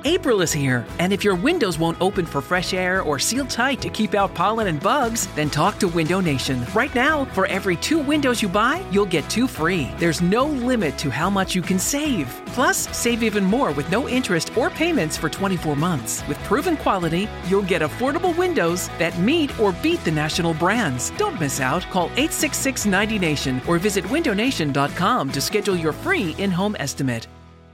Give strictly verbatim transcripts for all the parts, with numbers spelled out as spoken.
April is here, and if your windows won't open for fresh air or seal tight to keep out pollen and bugs, then talk to Window Nation. Right now, for every two windows you buy, you'll get two free. There's no limit to how much you can save. Plus, save even more with no interest or payments for twenty-four months. With proven quality, you'll get affordable windows that meet or beat the national brands. Don't miss out. Call eight six six, ninety nation or visit window nation dot com to schedule your free in-home estimate.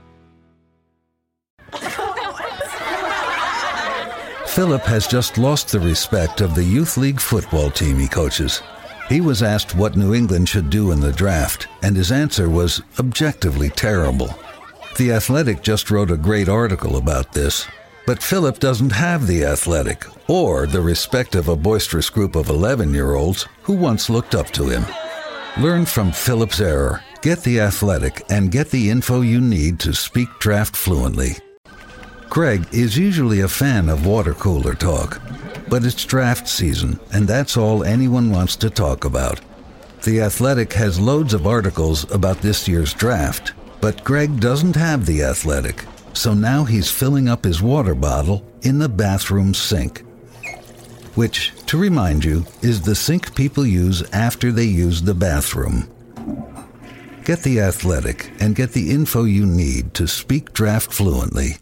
Philip has just lost the respect of the youth league football team he coaches. He was asked what New England should do in the draft, and his answer was objectively terrible. The Athletic just wrote a great article about this, but Philip doesn't have the Athletic or the respect of a boisterous group of eleven-year-olds who once looked up to him. Learn from Philip's error, get the Athletic, and get the info you need to speak draft fluently. Greg is usually a fan of water cooler talk, but it's draft season, and that's all anyone wants to talk about. The Athletic has loads of articles about this year's draft, but Greg doesn't have the Athletic, so now he's filling up his water bottle in the bathroom sink, which, to remind you, is the sink people use after they use the bathroom. Get the Athletic and get the info you need to speak draft fluently.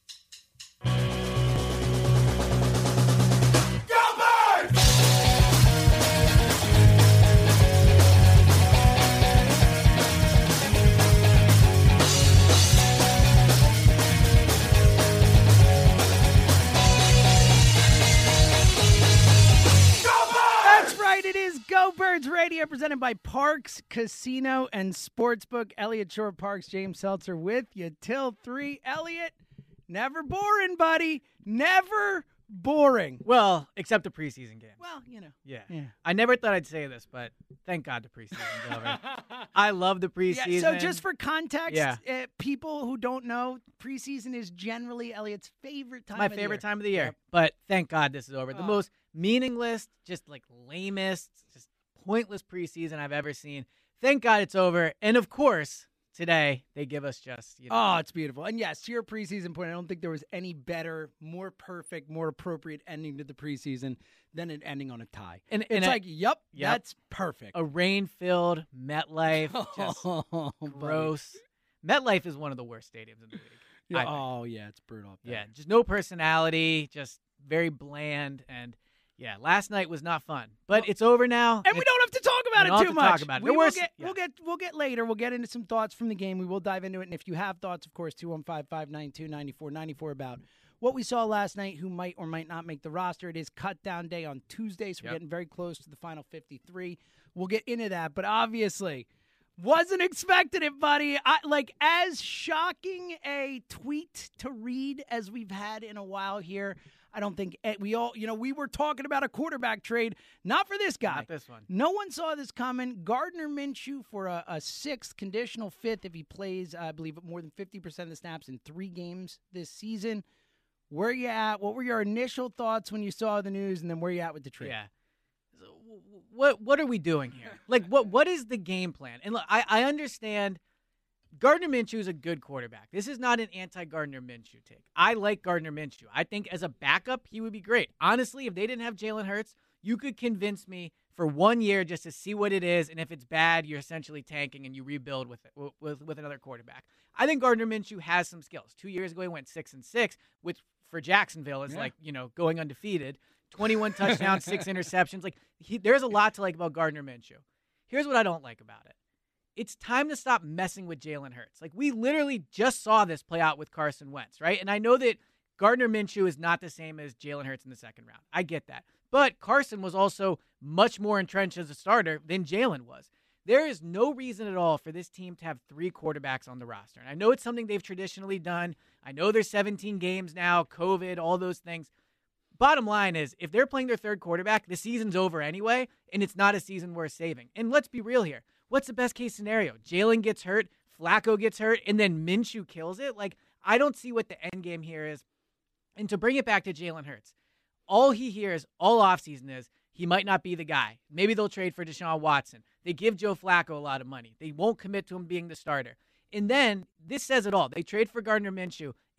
Birds Radio, presented by Parks Casino and Sportsbook. Elliot Short, Parks, James Seltzer with you till three. Elliot, never boring, buddy. Never boring. Well, except the preseason game. Well, you know. Yeah. yeah. I never thought I'd say this, but thank God the preseason's over. I love the preseason. Yeah, so just for context, yeah. uh, people who don't know, preseason is generally Elliot's favorite time My of the year. My favorite time of the year. Yep. But thank God this is over. Oh. The most meaningless, just like lamest, just pointless preseason I've ever seen. Thank God it's over. And of course, today they give us just, you know. Oh, it's beautiful. And yes, to your preseason point, I don't think there was any better, more perfect, more appropriate ending to the preseason than an ending on a tie. And, it's and like, a, yep, yep, that's perfect. A rain-filled MetLife, just oh, gross. Buddy. MetLife is one of the worst stadiums in the league. Yeah, oh, yeah, it's brutal. Yeah, just no personality, just very bland, and yeah, last night was not fun, but well, it's over now, and, and we don't have to talk about it too to much. Talk about it. We will worst, get, yeah. we'll get, we'll get later. We'll get into some thoughts from the game. We will dive into it, and if you have thoughts, of course, two one five, five nine two, nine four nine four about what we saw last night, who might or might not make the roster. It is cut down day on Tuesday, so we're yep. getting very close to the final fifty-three. We'll get into that, but obviously, wasn't expecting it, buddy. I, like as shocking a tweet to read as we've had in a while here. I don't think we all, you know, we were talking about a quarterback trade, not for this guy. Not this one. No one saw this coming. Gardner Minshew for a, a sixth, conditional fifth if he plays, I believe, more than fifty percent of the snaps in three games this season. Where are you at? What were your initial thoughts when you saw the news, and then where are you at with the trade? Yeah. So what what are we doing here? Like, what what is the game plan? And look, I, I understand Gardner Minshew is a good quarterback. This is not an anti-Gardner Minshew take. I like Gardner Minshew. I think as a backup, he would be great. Honestly, if they didn't have Jalen Hurts, you could convince me for one year just to see what it is, and if it's bad, you're essentially tanking and you rebuild with it with, with another quarterback. I think Gardner Minshew has some skills. Two years ago, he went six and six, which for Jacksonville is yeah. like, you know, going undefeated. twenty-one touchdowns, six interceptions. Like he, there's a lot to like about Gardner Minshew. Here's what I don't like about it. It's time to stop messing with Jalen Hurts. Like, we literally just saw this play out with Carson Wentz, right? And I know that Gardner Minshew is not the same as Jalen Hurts in the second round. I get that. But Carson was also much more entrenched as a starter than Jalen was. There is no reason at all for this team to have three quarterbacks on the roster. And I know it's something they've traditionally done. I know there's seventeen games now, COVID, all those things. Bottom line is, if they're playing their third quarterback, the season's over anyway, and it's not a season worth saving. And let's be real here. What's the best case scenario? Jalen gets hurt, Flacco gets hurt, and then Minshew kills it? Like, I don't see what the end game here is. And to bring it back to Jalen Hurts, all he hears all offseason is he might not be the guy. Maybe they'll trade for Deshaun Watson. They give Joe Flacco a lot of money. They won't commit to him being the starter. And then, this says it all. They trade for Gardner Minshew, and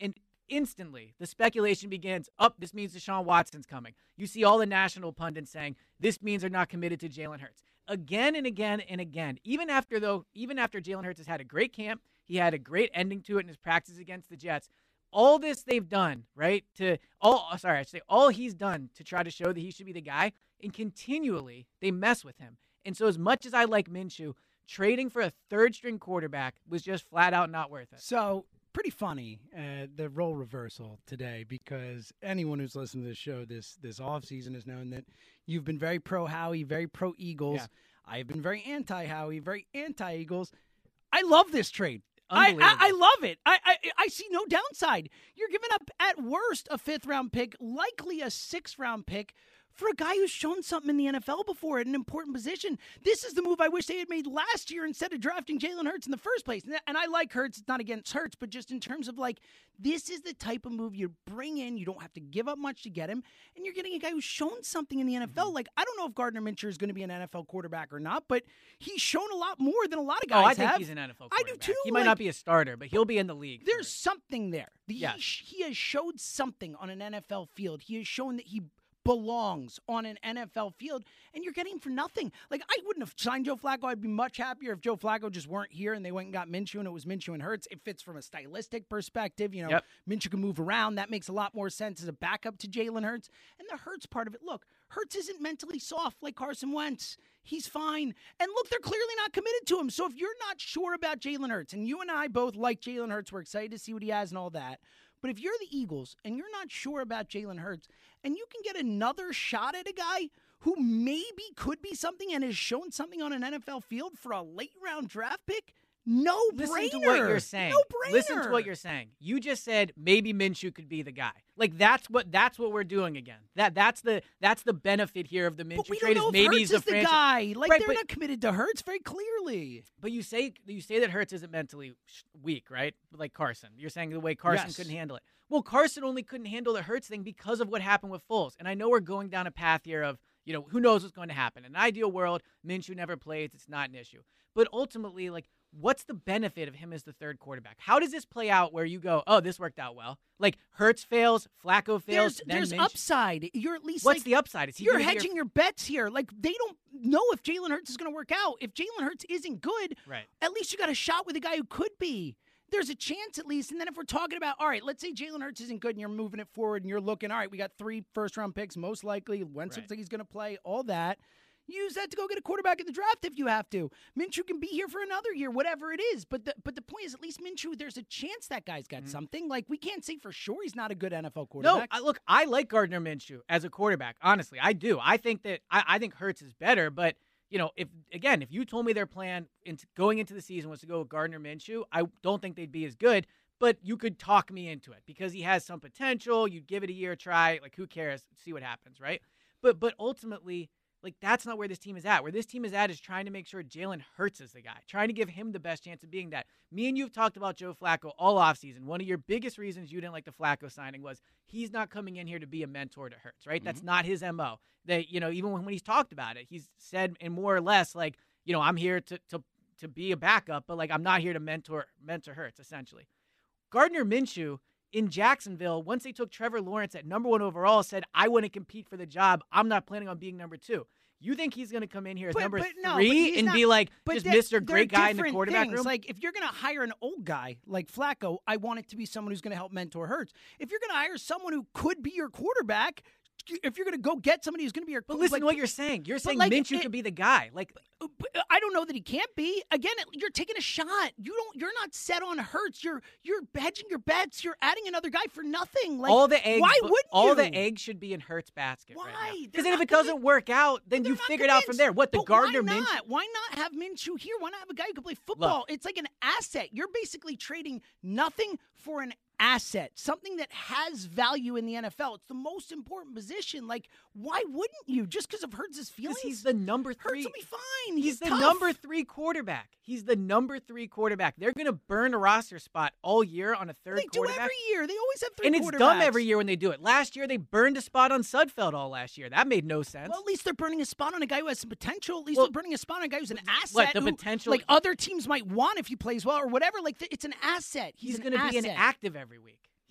instantly the speculation begins, up, oh, this means Deshaun Watson's coming. You see all the national pundits saying, this means they're not committed to Jalen Hurts. Again and again and again, even after though, even after Jalen Hurts has had a great camp, he had a great ending to it in his practice against the Jets. All this they've done, right, to all sorry, I should say all he's done to try to show that he should be the guy, and continually they mess with him. And so as much as I like Minshew, trading for a third-string quarterback was just flat out not worth it. So pretty funny, uh, the role reversal today, because anyone who's listened to this show this this offseason has known that you've been very pro-Howie, very pro-Eagles. Yeah. I've been very anti-Howie, very anti-Eagles. I love this trade. I, I, I love it. I, I I see no downside. You're giving up, at worst, a fifth-round pick, likely a sixth-round pick, for a guy who's shown something in the N F L before at an important position. This is the move I wish they had made last year instead of drafting Jalen Hurts in the first place. And I like Hurts. It's not against Hurts, but just in terms of, like, this is the type of move you bring in. You don't have to give up much to get him. And you're getting a guy who's shown something in the N F L. Mm-hmm. Like, I don't know if Gardner Minshew is going to be an N F L quarterback or not, but he's shown a lot more than a lot of guys have. Oh, I think have. he's an N F L quarterback. I do too. He might like, not be a starter, but he'll be in the league. There's something there. The, yes. he, he has showed something on an N F L field. He has shown that he belongs on an N F L field, and you're getting him for nothing. Like, I wouldn't have signed Joe Flacco. I'd be much happier if Joe Flacco just weren't here and they went and got Minshew and it was Minshew and Hurts. It fits from a stylistic perspective. You know, yep. Minshew can move around. That makes a lot more sense as a backup to Jalen Hurts. And the Hurts part of it, look, Hurts isn't mentally soft like Carson Wentz. He's fine. And look, they're clearly not committed to him. So if you're not sure about Jalen Hurts, and you and I both like Jalen Hurts, we're excited to see what he has and all that. But if you're the Eagles and you're not sure about Jalen Hurts, and you can get another shot at a guy who maybe could be something and has shown something on an N F L field for a late-round draft pick, no Listen brainer. Listen to what you're saying. No brainer. Listen to what you're saying. You just said maybe Minshew could be the guy. Like, that's what that's what we're doing again. That that's the that's the benefit here of the Minshew but we trade. Don't know is maybe if he's Hurts the is the guy. Like, right, they're but, not committed to Hurts very clearly. But you say you say that Hurts isn't mentally weak, right? Like Carson. You're saying the way Carson yes. couldn't handle it. Well, Carson only couldn't handle the Hurts thing because of what happened with Foles. And I know we're going down a path here of, you know, who knows what's going to happen. In an ideal world, Minshew never plays. It's not an issue. But ultimately, like, what's the benefit of him as the third quarterback? How does this play out where you go, oh, this worked out well? Like, Hurts fails, Flacco fails, There's, then there's Minshew. upside. You're at least What's like, the upside? Is he you're gonna hedging be your... your bets here. Like, they don't know if Jalen Hurts is going to work out. If Jalen Hurts isn't good, right. at least you got a shot with a guy who could be. There's a chance at least. And then if we're talking about, all right, let's say Jalen Hurts isn't good and you're moving it forward and you're looking, all right, we got three first-round picks, most likely. Wentz right. looks like he's going to play, all that. Use that to go get a quarterback in the draft if you have to. Minshew can be here for another year, whatever it is. But the but the point is, at least Minshew, there's a chance that guy's got mm-hmm. something. Like, we can't say for sure he's not a good N F L quarterback. No, I, look, I like Gardner Minshew as a quarterback. Honestly, I do. I think that I, I think Hurts is better. But, you know, if again, if you told me their plan into going into the season was to go with Gardner Minshew, I don't think they'd be as good. But you could talk me into it because he has some potential. You'd give it a year try. Like, who cares? See what happens, right? But but ultimately, like, that's not where this team is at. Where this team is at is trying to make sure Jalen Hurts is the guy, trying to give him the best chance of being that. Me and you have talked about Joe Flacco all offseason. One of your biggest reasons you didn't like the Flacco signing was he's not coming in here to be a mentor to Hurts, right? Mm-hmm. That's not his M O. That, you know, even when, when he's talked about it, he's said in more or less like, you know, I'm here to to to be a backup, but like I'm not here to mentor mentor Hurts, essentially. Gardner Minshew in Jacksonville, once they took Trevor Lawrence at number one overall, said, I want to compete for the job. I'm not planning on being number two. You think he's going to come in here as but, number but no, three and not, be like just that, Mister Great Guy in the quarterback things. room? Like, if you're going to hire an old guy like Flacco, I want it to be someone who's going to help mentor Hurts. If you're going to hire someone who could be your quarterback, if you're going to go get somebody who's going to be your But listen like, to what you're saying. You're saying like, Minshew it, could be the guy. Like, I don't know that he can't be. Again, you're taking a shot. You don't. You're not set on Hurts. You're you're hedging your bets. You're adding another guy for nothing. Like, all the eggs. Why wouldn't all you? the eggs should be in Hurts' basket. Why? Right because then if it doesn't convinced. work out, then you figure it out from there. What the but Gardner why Minshew? not? Why not have Minshew here? Why not have a guy who can play football? Look, it's like an asset. You're basically trading nothing for an asset, something that has value in the N F L. It's the most important position. Like, why wouldn't you? Just because of Hurts' feelings? Because he's the number three. Hurts will be fine. He's, He's the tough. number three quarterback. He's the number three quarterback. They're going to burn a roster spot all year on a third they quarterback. do every year. They always have three and quarterbacks. it's dumb every year when they do it. Last year, they burned a spot on Sudfeld all last year. That made no sense. Well, at least they're burning a spot on a guy who has some potential. At least well, they're burning a spot on a guy who's an asset. What, the who, potential? Like, other teams might want if he plays well or whatever. Like, it's an asset. He's, He's an going to be asset. inactive every week.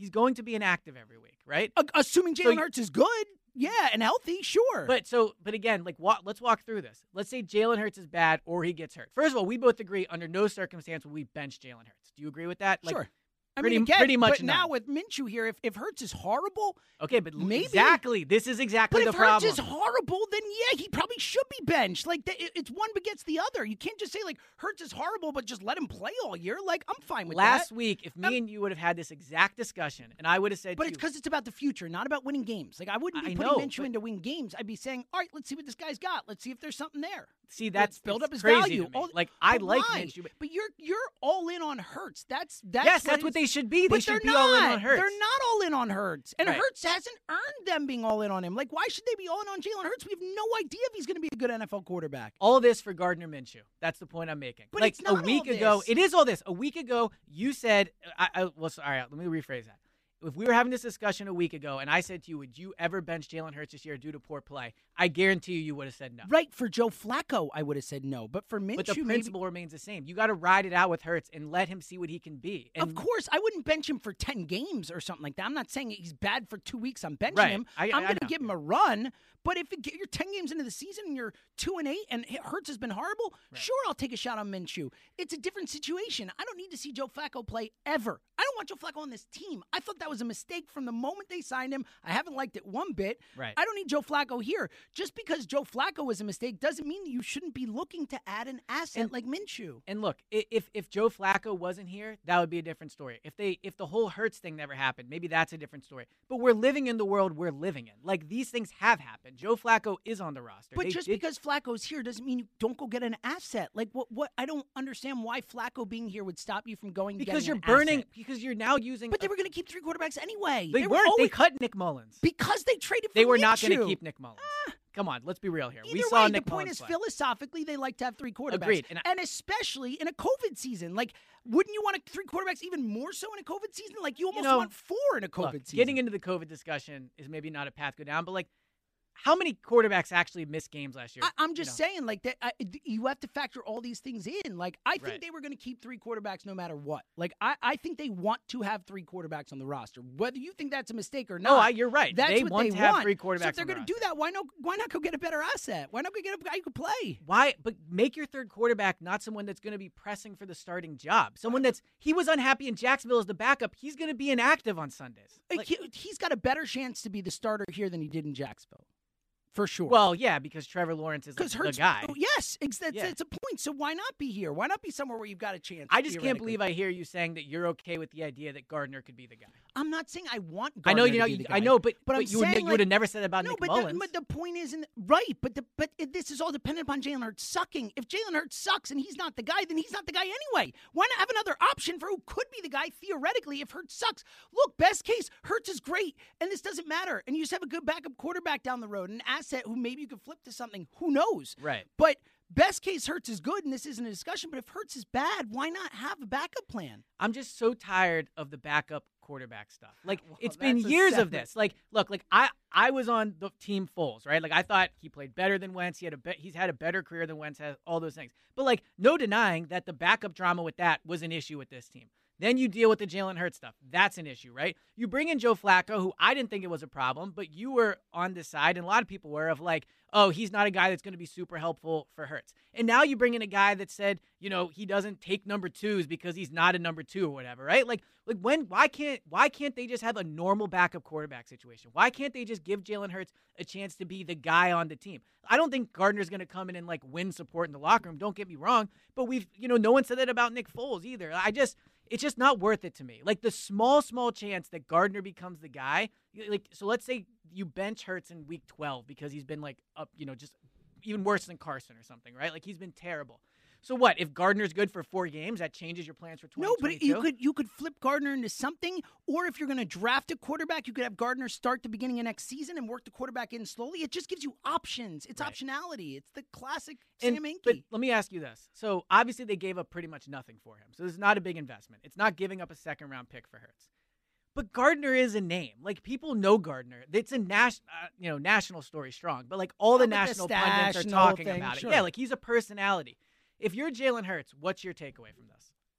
He's going to be inactive every week, right? Uh, assuming Jalen So you- Hurts is good, yeah, and healthy, sure. But so, but again, like, wa- let's walk through this. Let's say Jalen Hurts is bad or he gets hurt. First of all, we both agree under no circumstance will we bench Jalen Hurts. Do you agree with that? Like, sure. I pretty- mean, again, pretty much But now none. with Minshew here, if, if Hurts is horrible, Okay, but Maybe. exactly. This is exactly but the if problem. Hurts is horrible, then yeah, he probably should be benched. Like th- it- it's one begets the other. You can't just say like Hurts is horrible, but just let him play all year. Like I'm fine with Last that. week, if me Um, and you would have had this exact discussion, and I would have said, But to it's you, because it's about the future, not about winning games. Like I wouldn't be I putting know, Minshew but- in to win games. I'd be saying, all right, let's see what this guy's got. Let's see if there's something there. see, that's Let's build it's up his crazy value. to me. All- like I but like why? Minshew, but But you're you're all in on Hurts. That's that's yes, what that's it what is. they should be. They But should they're be not. all in on Hurts. They're not all in on Hurts. And Right. Hurts hasn't earned them being all in on him. Like, why should they be all in on Jalen Hurts? We have no idea if he's going to be a good N F L quarterback. All this for Gardner Minshew. That's the point I'm making. But like it's not a week all ago, this. it is all this. A week ago, you said, I, I, well, all right, let me rephrase that. If we were having this discussion a week ago and I said to you, would you ever bench Jalen Hurts this year due to poor play? I guarantee you, you would have said no. Right, for Joe Flacco, I would have said no. But for Minshew, But the maybe- principle remains the same. You got to ride it out with Hurts and let him see what he can be. And of course, I wouldn't bench him for ten games or something like that. I'm not saying he's bad for two weeks. I'm benching Right. him. I- I'm I going to know. give him a run. But if it, you're ten games into the season and you're two and eight and Hurts has been horrible, sure, I'll take a shot on Minshew. It's a different situation. I don't need to see Joe Flacco play ever. I don't want Joe Flacco on this team. I thought that was a mistake from the moment they signed him. I haven't liked it one bit. Right. I don't need Joe Flacco here. Just because Joe Flacco was a mistake doesn't mean that you shouldn't be looking to add an asset And- like Minshew. And look, i- if if Joe Flacco wasn't here, that would be a different story. If they if the whole Hurts thing never happened, maybe that's a different story. But we're living in the world we're living in. Like these things have happened. Joe Flacco is on the roster. But They just did- because Flacco's here doesn't mean you don't go get an asset. Like what? What? I don't understand why Flacco being here would stop you from going and because getting you're an burning asset. because you're now using. But they a- were going to keep three quarterbacks anyway. they, were weren't. always, They cut Nick Mullins. because they traded. For They were not going to Minshew. keep Nick Mullins. Come on, let's be real here. Either we saw way, Nick the point Mullins is play. philosophically they like to have three quarterbacks. Agreed. And And, I- especially in a COVID season. Like, wouldn't you want a, three quarterbacks even more so in a COVID season? Like, you almost know, want four in a COVID Look, season. getting into the COVID discussion is maybe not a path to go down, but like, how many quarterbacks actually missed games last year? I, I'm You just know? saying, like that. I, you have to factor all these things in. Like, I think Right. they were going to keep three quarterbacks no matter what. Like, I, I think they want to have three quarterbacks on the roster, whether you think that's a mistake or not. No, I, you're right. That's they what want they to have want. three quarterbacks. So if they're on the going to do roster. that, why not? Why not go get a better asset? Why not go get a guy who could play? Why? But make your third quarterback not someone that's going to be pressing for the starting job. Someone that's he was unhappy in Jacksonville as the backup. He's going to be inactive on Sundays. Like, Like- he, he's got a better chance to be the starter here than he did in Jacksonville, for sure. well, yeah, because Trevor Lawrence is like, because the Hurts, guy. oh, yes, it's, that's, Yeah. that's a point. So why not be here? Why not be somewhere where you've got a chance? I just can't theoretically? believe I hear you saying that you're okay with the idea that Gardner could be the guy. I'm not saying I want. I know Gardner you know. to be the I guy. know, but But I'm you would, saying, you would like- have never said that about No, Nick but Mullins. the, but the point isn't right. But the but it, this is all dependent upon Jalen Hurts sucking. If Jalen Hurts sucks and he's not the guy, then he's not the guy anyway. Why not have another option for who could be the guy theoretically if Hurts sucks? Look, best case, Hurts is great, and this doesn't matter. And you just have a good backup quarterback down the road, an asset who maybe you could flip to something. Who knows? Right. But best case, Hurts is good, and this isn't a discussion. But if Hurts is bad, why not have a backup plan? I'm just so tired of the backup quarterback stuff. Like Well, it's been that's a years of segment. this. Like, look, like I I was on the team Foles, right? Like I thought he played better than Wentz. He had a be- he's had a better career than Wentz has. All those things, but like no denying that the backup drama with that was an issue with this team. Then you deal with the Jalen Hurts stuff. That's an issue, right? You bring in Joe Flacco, who I didn't think it was a problem, but you were on the side, and a lot of people were, of like, oh, he's not a guy that's going to be super helpful for Hurts. And now you bring in a guy that said, you know, he doesn't take number twos because he's not a number two or whatever, right? Like, like when why can't why can't they just have a normal backup quarterback situation? Why can't they just give Jalen Hurts a chance to be the guy on the team? I don't think Gardner's going to come in and like win support in the locker room. Don't get me wrong, but we've, you know, no one said that about Nick Foles either. I just. It's just not worth it to me. Like the small, small chance that Gardner becomes the guy. Like, so let's say you bench Hurts in week twelve because he's been like up, you know, just even worse than Carson or something, right? Like he's been terrible. So what if Gardner's good for four games? That changes your plans for twenty No, twenty-two. but you could you could flip Gardner into something, or if you're going to draft a quarterback, you could have Gardner start the beginning of next season and work the quarterback in slowly. It just gives you options. It's Right. optionality. It's the classic And- Sam Hinkie. But let me ask you this. So obviously they gave up pretty much nothing for him. So this is not a big investment. It's not giving up a second round pick for Hurts. But Gardner is a name. Like people know Gardner. It's a national, uh, you know, national story strong. But like all the Oh, but the national stash pundits are and the whole talking thing, about sure. it. Yeah, like he's a personality. If you're Jalen Hurts, what's your takeaway from this?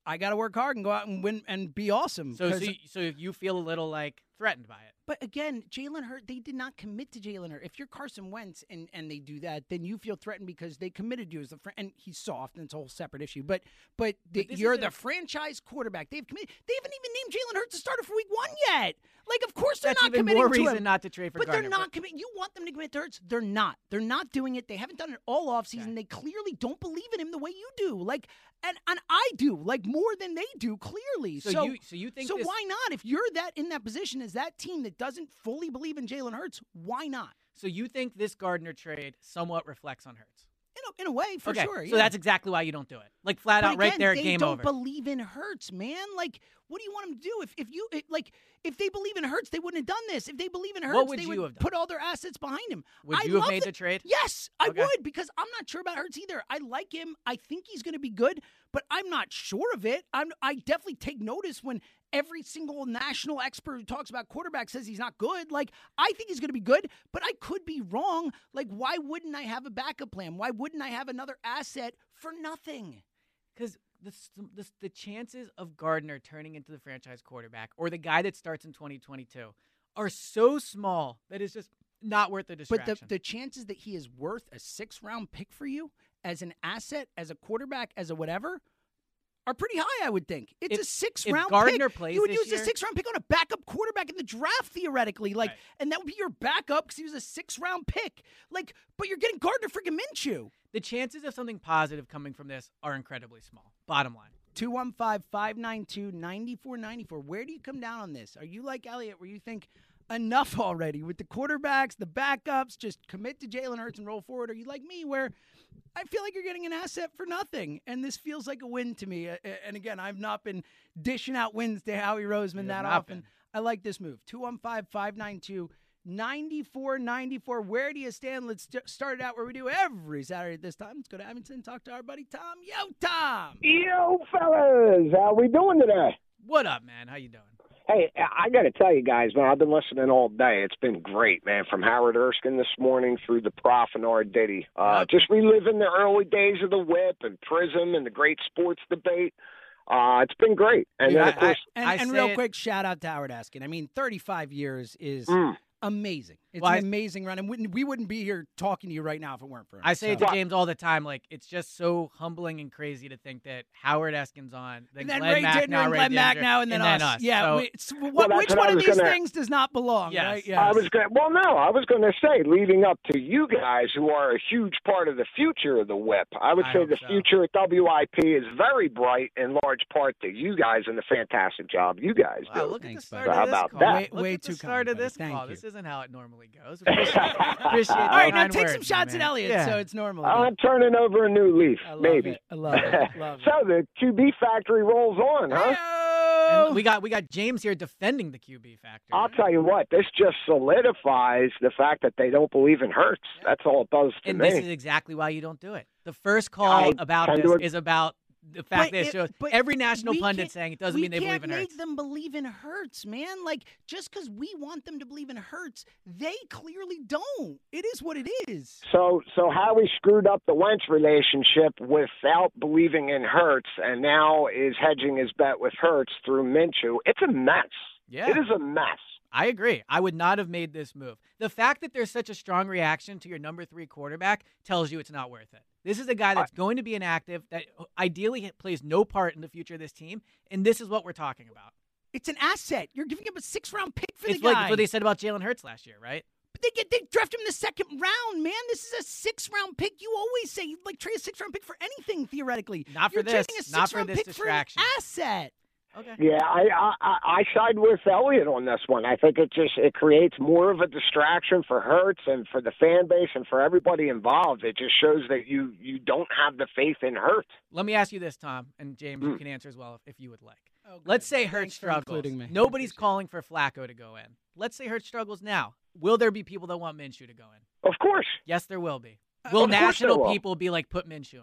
I got to work hard and go out and win and be awesome. So, so, you, so you feel a little like threatened by it. But again, Jalen Hurts, they did not commit to Jalen Hurts. If you're Carson Wentz and, and they do that, then you feel threatened because they committed you as a friend. And he's soft, and it's a whole separate issue. But but, the, but you're the a, franchise quarterback. They've committed. They haven't even named Jalen Hurts the starter for Week One yet. Like, of course they're That's not even committing more to reason him. not to trade for but Gardner. But they're not committing. You want them to commit to Hurts? They're not. They're not doing it. They haven't done it all offseason. Okay. They clearly don't believe in him the way you do. Like, and and I do. Like more than they do. Clearly. So, so you so you think so this... why not? If you're that in that position as that team that doesn't fully believe in Jalen Hurts, why not? So you think this Gardner trade somewhat reflects on Hurts? In a, in a way, for okay. sure. So yeah. that's exactly why you don't do it. Like flat but out, again, right there, they game don't over. believe in Hurts, man. Like, what do you want them to do? If if you it, like, if they believe in Hurts, they wouldn't have done this. If they believe in Hurts, what would they you would have done? put all their assets behind him. Would I you have made the, the trade? Yes, I okay. would, because I'm not sure about Hurts either. I like him. I think he's going to be good, but I'm not sure of it. I'm I definitely take notice when every single national expert who talks about quarterback says he's not good. Like, I think he's going to be good, but I could be wrong. Like, why wouldn't I have a backup plan? Why wouldn't I have another asset for nothing? Because the, the, the chances of Gardner turning into the franchise quarterback or the guy that starts in twenty twenty-two are so small that it's just not worth the distraction. But the, the chances that he is worth a six-round pick for you as an asset, as a quarterback, as a whatever, are pretty high, I would think. It's if, a six-round Gardner pick. Plays you would this use year, a six-round pick on a backup quarterback in the draft, theoretically. Like, right. And that would be your backup because he was a six-round pick. Like, but you're getting Gardner freaking Minshew. The chances of something positive coming from this are incredibly small. Bottom line. two one five, five nine two, nine four nine four. Where do you come down on this? Are you like Elliot where you think enough already with the quarterbacks, the backups, just commit to Jalen Hurts and roll forward? Or are you like me where I feel like you're getting an asset for nothing, and this feels like a win to me? And again, I've not been dishing out wins to Howie Roseman that often. Been. I like this move. two one five, five nine two, nine four nine four. Where do you stand? Let's start it out where we do every Saturday at this time. Let's go to Abington and talk to our buddy Tom. Yo, Tom! Yo, fellas! How we doing today? What up, man? How you doing? Hey, I got to tell you guys, man, I've been listening all day. It's been great, man, from Howard Erskine this morning through the Prof and R. Diddy. Uh, okay. Just reliving the early days of the Whip and Prism and the great sports debate. Uh, it's been great. And Dude, then, I, of course, and, I and real it, quick, shout out to Howard Askin. I mean, thirty-five years is mm. amazing. It's well, an I, amazing run, and wouldn't, we wouldn't be here talking to you right now if it weren't for him. I say so. it to James all the time, like, it's just so humbling and crazy to think that Howard Eskin's on, then, and then Glenn Ray Mack, Dittner now and Ray Glenn Mack Dittner, now, and then, and us. then us. Yeah, so, we, so what, well, which one of these gonna, things does not belong? Yes. Right? Yes. I was going well, no, I was going to say, leading up to you guys who are a huge part of the future of the Whip, I would I say the so. future at W I P is very bright in large part to you guys and the fantastic job you guys wow, do. look Thanks, at the start buddy. of How this about call. that? Way, Look way at too the start kind, of this buddy. Thank call. you. This isn't how it normally goes. Appreciate, appreciate All right, now kind take words, some shots man. at Elliot, yeah. so it's normal. I'm turning over a new leaf, I love maybe. It. I love it. Love it. So the Q B factory rolls on, huh? Hey-o! And we got we got James here defending the Q B factor. I'll tell you what, this just solidifies the fact that they don't believe in Hurts. That's all it does to and me. this is exactly why you don't do it. The first call I about tend this to ag- is about the fact But that it it- shows but every national we pundit can't- saying it doesn't we mean they believe in can't Hurts. make them believe in Hurts, man. Like, just because we want them to believe in Hurts, they clearly don't. It is what it is. So, so Howie screwed up the Wentz relationship without believing in Hurts, and now is hedging his bet with Hurts through Minshew. It's a mess. Yeah. It is a mess. I agree. I would not have made this move. The fact that there's such a strong reaction to your number three quarterback tells you it's not worth it. This is a guy that's going to be inactive, that ideally plays no part in the future of this team, and this is what we're talking about. It's an asset. You're giving up a six-round pick for It's the like guy. it's what they said about Jalen Hurts last year, right? But they get they draft him in the second round, man. This is a six-round pick. You always say you like trade a six-round pick for anything theoretically. Not for You're this. trading a Not for six-round this pick distraction. For an asset. Okay. Yeah, I, I I side with Elliott on this one. I think it just it creates more of a distraction for Hurts and for the fan base and for everybody involved. It just shows that you you don't have the faith in Hurts. Let me ask you this, Tom, and James, Mm. you can answer as well if, if you would like. Oh, good. Let's say Thanks Hurts for struggles. including me. Nobody's Appreciate it. calling for Flacco to go in. Let's say Hurts struggles now. Will there be people that want Minshew to go in? Of course. Yes, there will be. Uh, Will of course national there will. people be like, put Minshew in?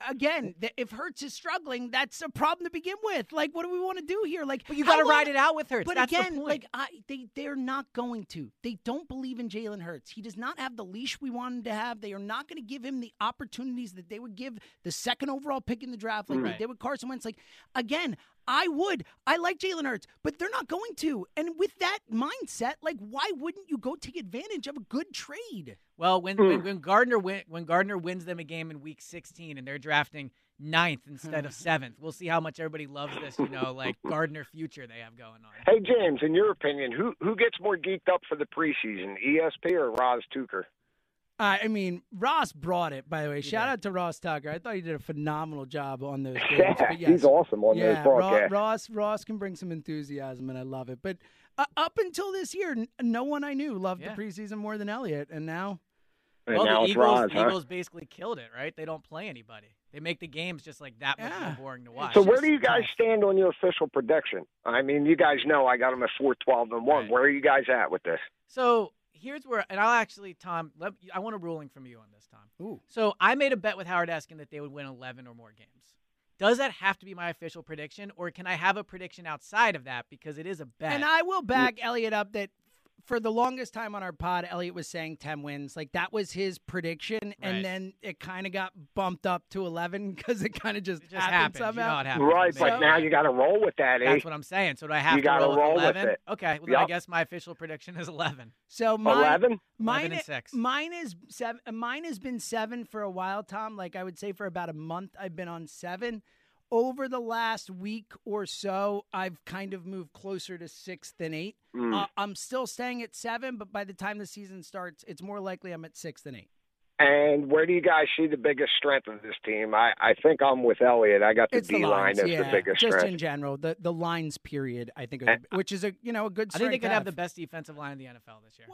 again, th- if Hurts is struggling, that's a problem to begin with. Like, what do we want to do here? Like, but you got to long- ride it out with Hurts. But That's again, the point. like, I, they they're not going to. They don't believe in Jalen Hurts. He does not have the leash we want him to have. They are not going to give him the opportunities that they would give the second overall pick in the draft, like Right. they did with Carson Wentz. Like, again, I would. I like Jalen Hurts, but they're not going to. And with that mindset, like, why wouldn't you go take advantage of a good trade? Well, when, when when Gardner win, when Gardner wins them a game in week sixteen and they're drafting ninth instead of seventh, we'll see how much everybody loves this, you know, like Gardner future they have going on. Hey, James, in your opinion, who who gets more geeked up for the preseason, E S P or Roz Tucker? Uh, I mean, Ross brought it, by the way. He Shout did. out to Ross Tucker. I thought he did a phenomenal job on those games. Yeah, but yes, he's awesome on yeah, those broadcasts. Ro- Ross Ross can bring some enthusiasm, and I love it. But uh, up until this year, n- no one I knew loved Yeah. the preseason more than Elliott, and now And well, now the it's Eagles, Roz, huh? Eagles basically killed it, right? They don't play anybody. They make the games just like that much Yeah. more boring to watch. So It's where just do you guys tough. stand on your official prediction? I mean, you guys know I got them at four twelve and one. Right. Where are you guys at with this? So here's where, and I'll actually, Tom, let, I want a ruling from you on this, Tom. ooh, So I made a bet with Howard Eskin that they would win eleven or more games. Does that have to be my official prediction, or can I have a prediction outside of that because it is a bet? and I will back Elliott up that. For the longest time on our pod, Elliott was saying ten wins. Like, that was his prediction, Right. and then it kind of got bumped up to eleven because it kind of just, it just happened happens. You somehow. know it happens. Right, with but me. now you got to roll with that, eh? That's what I'm saying. So do I have You to gotta roll, roll with with eleven? it. Okay, well, then I Yep. guess my official prediction is eleven. So mine, Eleven? Mine, eleven and six. mine is seven. Mine has been seven for a while, Tom. Like, I would say for about a month, I've been on seven. Over the last week or so, I've kind of moved closer to six than eight. Mm. Uh, I'm still staying at seven, but by the time the season starts, it's more likely I'm at six than eight. And where do you guys see the biggest strength of this team? I, I think I'm with Elliott. I got the It's D the line lines, as yeah. the biggest Just strength. in general, the the lines period, I think, are the, which is a you know a good. I think they strength could to have the best defensive line in the N F L this year.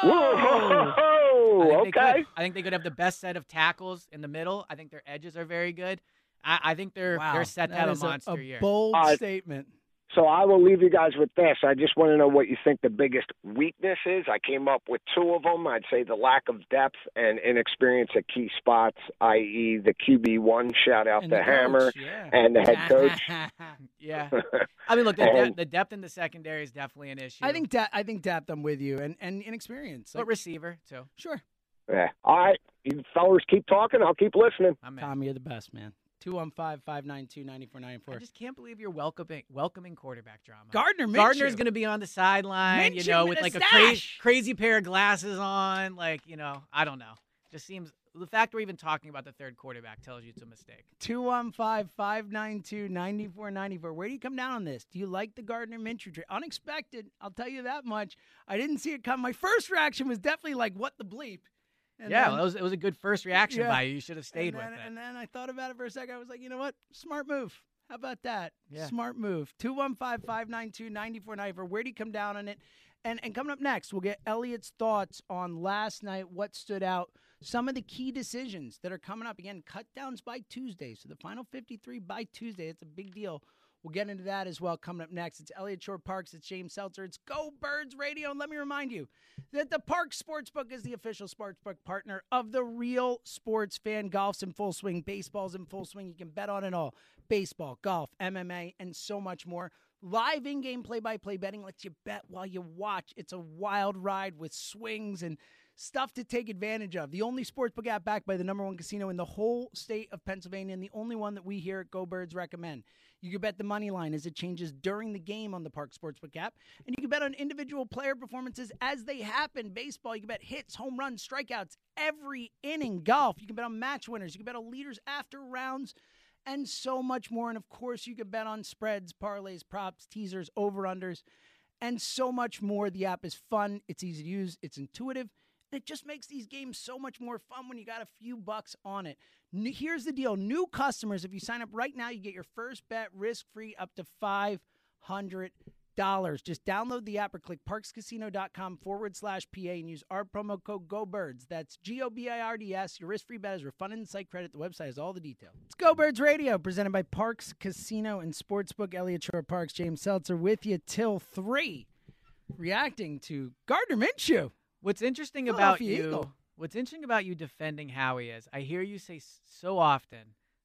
Whoa! Whoa! I think they Okay. could. I think they could have the best set of tackles in the middle. I think their edges are very good. I, I think they're Wow, they're set to that have a is monster a, year. bold Uh, statement. So I will leave you guys with this. I just want to know what you think the biggest weakness is. I came up with two of them. I'd say the lack of depth and inexperience at key spots, that is the Q B one, shout out And to the Hammer, coach, yeah. and the head coach. Yeah, I mean, look, the, de- And- the depth in the secondary is definitely an issue. I think de- I think depth. I'm with you, and and inexperience. but Like, receiver too. sure, Yeah. All right. You fellas keep talking. I'll keep listening. I'm in. Tom, you're the best, man. two one five, five nine two, nine four nine I four. just can't believe you're welcoming welcoming quarterback drama. Gardner Minshew. Gardner's going to be on the sideline, you Minshew know, with with a like a crazy, stash. crazy pair of glasses on. Like, you know, I don't know. Just seems the fact we're even talking about the third quarterback tells you it's a mistake. two one five, five nine two, nine four nine four. Where do you come down on this? Do you like the Gardner Minshew trade? Unexpected, I'll tell you that much. I didn't see it come. My first reaction was definitely like, what the bleep? And yeah, then- well, it was it was a good first reaction Yeah. by you. You should have stayed and then, with it. And then I thought about it for a second. I was like, you know what? Smart move. How about that? Yeah. Smart move. two one five, five nine two, nine four nine four. Where do you come down on it? And and coming up next, we'll get Elliott's thoughts on last night, what stood out, some of the key decisions that are coming up. Again, cut downs by Tuesday. So the final fifty-three by Tuesday. It's a big deal. We'll get into that as well coming up next. It's Elliott Shore Parks. It's James Seltzer. It's Go Birds Radio. And let me remind you that the Parks Sportsbook is the official sportsbook partner of the Real Sports Fan. Golf's in full swing. Baseball's in full swing. You can bet on it all. Baseball, golf, M M A, and so much more. Live in-game play-by-play betting lets you bet while you watch. It's a wild ride with swings and stuff to take advantage of. The only sportsbook app backed by the number one casino in the whole state of Pennsylvania, and the only one that we here at Go Birds recommend. You can bet the money line as it changes during the game on the Park Sportsbook app, and you can bet on individual player performances as they happen. Baseball, you can bet hits, home runs, strikeouts, every inning. Golf, you can bet on match winners. You can bet on leaders after rounds, and so much more. And, of course, you can bet on spreads, parlays, props, teasers, over-unders, and so much more. The app is fun. It's easy to use. It's intuitive. And it just makes these games so much more fun when you got a few bucks on it. N- Here's the deal. New customers, if you sign up right now, you get your first bet risk-free up to five hundred dollars. Just download the app or click parkscasino.com forward slash PA and use our promo code GOBIRDS. That's G O B I R D S. Your risk-free bet is refunded in site credit. The website has all the details. It's Go Birds Radio, presented by Parks Casino and Sportsbook. Elliott Shore Parks, James Seltzer with you till three, reacting to Gardner Minshew. What's interesting about Philadelphia you, Eagle. what's interesting about you defending Howie is I hear you say s- so often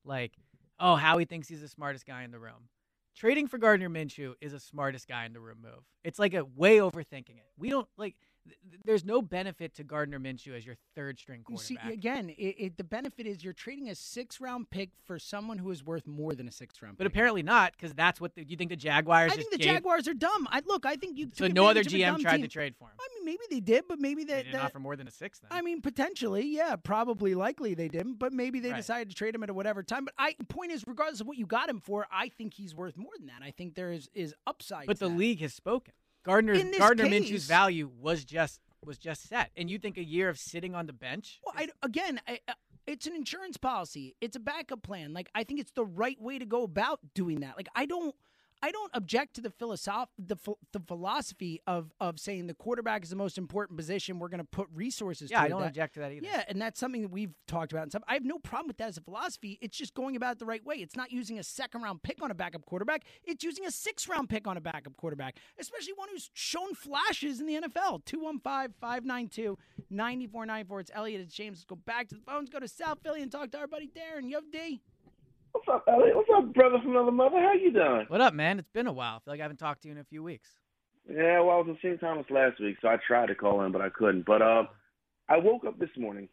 like, oh, Howie thinks he's the smartest guy in the room. Trading for Gardner Minshew is a smartest guy in the room move. It's like a way overthinking it. We don't like. Th- there's no benefit to Gardner Minshew as your third string You quarterback. see, again, it, it, the benefit is you're trading a six-round pick for someone who is worth more than a six-round But pick. apparently not, because that's what the, you think the Jaguars I just think the gave? Jaguars are dumb. I look, I think you. So took no other advantage of G a M dumb tried team. to trade for him. I mean, maybe they did, but maybe They that. didn't that offer more than a six. Then I mean, potentially, yeah, probably, likely they didn't, but maybe they Right. decided to trade him at a whatever time. But I point is, regardless of what you got him for, I think he's worth more than that. I think there is is upside. but to the that. league has spoken. Gardner In this Gardner case- Minshew's value was just was just set, and you think a year of sitting on the bench? Well, I, again, I, uh, it's an insurance policy. It's a backup plan. Like, I think it's the right way to go about doing that. Like, I don't, I don't object to the philosoph- the ph- the philosophy of of saying the quarterback is the most important position. We're going to put resources. yeah, I toward don't that. object to that either. Yeah, and that's something that we've talked about and stuff. I have no problem with that as a philosophy. It's just going about it the right way. It's not using a second round pick on a backup quarterback. It's using a six round pick on a backup quarterback, especially one who's shown flashes in the N F L. two one five, five nine two, nine four nine four. It's Elliot. It's James. Let's go back to the phones. Go to South Philly and talk to our buddy Darren. Yo, D. What's up, Elliot? What's up, brother from another mother? How you doing? What up, man? It's been a while. I feel like I haven't talked to you in a few weeks. Yeah, well, I was in Saint Thomas last week, so I tried to call in, but I couldn't. But uh, I woke up this morning,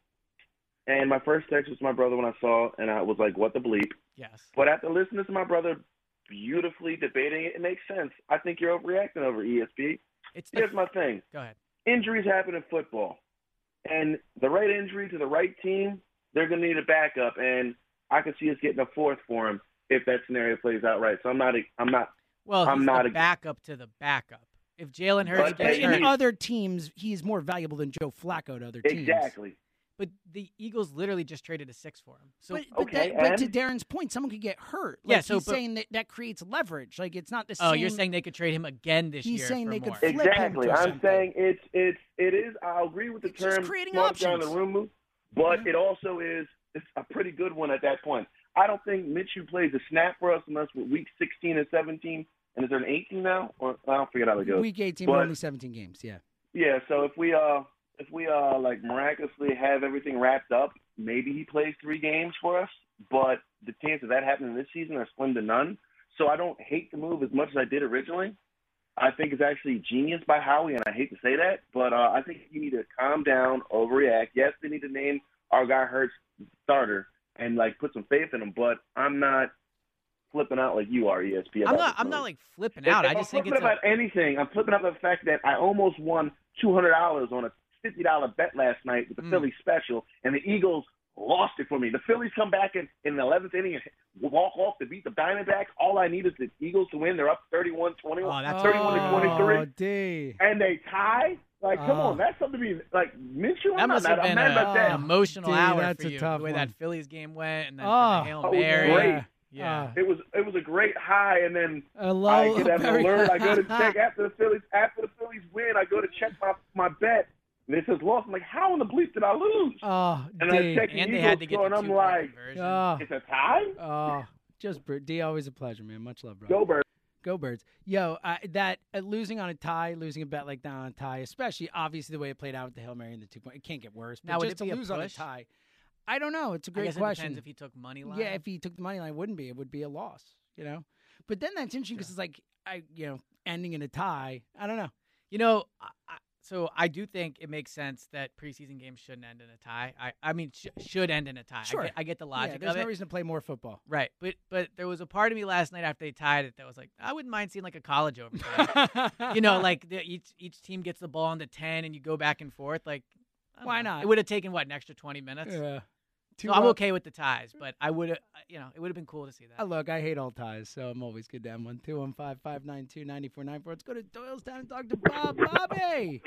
and my first text was to my brother when I saw, and I was like, what the bleep? Yes. But after listening to my brother beautifully debating it, it makes sense. I think you're overreacting over E S P. It's the, Here's my thing. go ahead. Injuries happen in football, and the right injury to the right team, they're going to need a backup, and I can see us getting a fourth for him if that scenario plays out right. So I'm not, I'm not, Well, I'm he's not the a- backup to the backup. If Jalen Hurts But gets hey, in hurt, he- other teams, he's more valuable than Joe Flacco to other teams. exactly. but the Eagles literally just traded a six for him. So But, but, Okay, that, but to and- Darren's point, someone could get hurt. Yeah, Like, so, he's but- saying that that creates leverage. Like, it's not the oh, same. you're saying they could trade him again this He's year saying for they could more. flip him Exactly. for I'm something. saying it's it's it is. I'll agree with the It's just term creating smartest guy in the options. room move, but Yeah. it also is it's a pretty good one at that point. I don't think Minshew plays a snap for us unless we're week sixteen and seventeen. And is there an eighteen now? Or I don't forget how it goes. Week eighteen, But- but only seventeen games. Yeah. Yeah. So if we uh if we uh like miraculously have everything wrapped up, maybe he plays three games for us. But the chance of that happening this season are slim to none. So I don't hate the move as much as I did originally. I think it's actually genius by Howie, and I hate to say that, but uh, I think you need to calm down, overreact. Yes, they need to name our guy Hurts starter and like put some faith in him. But I'm not flipping out like you are, E S P. I'm about not. this I'm move. not like flipping If- out. if I just I'm think flipping it's a, about anything. I'm flipping out the fact that I almost won two hundred dollars on a fifty dollar bet last night with the Mm. Phillies special, and the Eagles lost it for me. The Phillies come back in, in the eleventh inning and walk off to beat the Diamondbacks. All I need is the Eagles to win. They're up thirty-one twenty-one, Oh, that's thirty-one to twenty-three, Oh, D. and they tie. Like, come Oh. on, that's something to be like Minshew. that I'm must not have mad, I'm been mad a, about that. an emotional Dude, hour that's for a you. tough The way one. that Phillies game went, and then Oh. for the Hail Oh, it was Mary. great. Yeah. It was it was a great high, and then A low, I get an very- alert. I go to check after the Phillies. After the Phillies win, I go to check my my bet, and it says lost. I'm like, how in the bleep did I lose? Oh, And I D. check the And they Eagles had to get score, the and I'm two like, conversion. Oh, it's a tie. oh, just br- D. Always a pleasure, man. Much love, bro. Go Birds. Go Birds. Yo, uh, that uh, losing on a tie, losing a bet like that on a tie, especially obviously the way it played out with the Hail Mary and the two point, it can't get worse. But Now, would just it be to a lose on a push? tie, I don't know. It's a I great guess it question. depends if he took money line. Yeah, if he took the money line, it wouldn't be. It would be a loss, you know. But then that's interesting because it's like I, you know, ending in a tie. I don't know. You know, I, I, so I do think it makes sense that preseason games shouldn't end in a tie. I, I mean, sh- should end in a tie. Sure. I get, I get the Yeah, logic there's of no it. reason to play more football. Right, but but there was a part of me last night after they tied it that was like, I wouldn't mind seeing like a college overtime. you know, like the, each each team gets the ball on the ten and you go back and forth. Like, I don't Why know. not? It would have taken what an extra twenty minutes. Yeah. So I'm okay with the ties, but I would have, you know, it would have been cool to see Uh, that. look, I hate all ties, so I'm always good to have one. two one five, five nine two, nine four nine four. Let's go to Doylestown and talk to Bob. Bobby!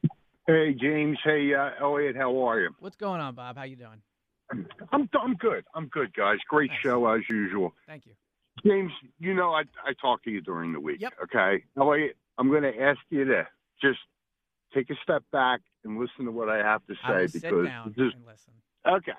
Hey, James. Hey, uh, Elliot. How are you? What's going on, Bob? How you doing? I'm I'm good. I'm good, guys. Great Nice. show as usual. Thank you. James, you know I I talk to you during the week. Yep. Okay, Elliot. I'm going to ask you to just take a step back and listen to what I have to I will say sit because down this, and listen. okay.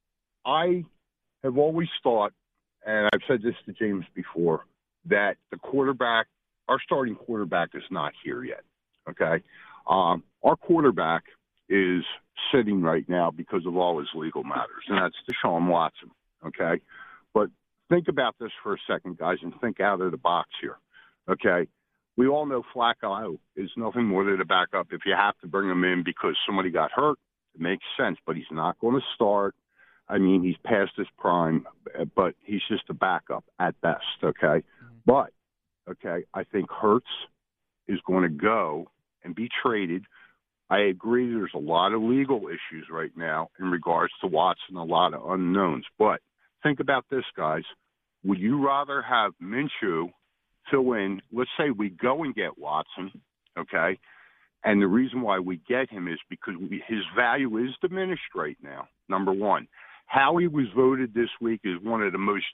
I have always thought, and I've said this to James before, that the quarterback, our starting quarterback, is not here yet. Okay, um, our quarterback is sitting right now because of all his legal matters, and that's Deshaun Watson. Okay, But think about this for a second, guys, and think out of the box here, okay? We all know Flacco is nothing more than a backup. If you have to bring him in because somebody got hurt, it makes sense, but he's not going to start. I mean, he's past his prime, but he's just a backup at best, okay? Mm-hmm. But, okay, I think Hurts is going to go and be traded. I agree there's a lot of legal issues right now in regards to Watson, a lot of unknowns. But think about this, guys. Would you rather have Minshew fill in? Let's say we go and get Watson, okay? And the reason why we get him is because we, his value is diminished right now, number one. Howie was voted this week as one of the most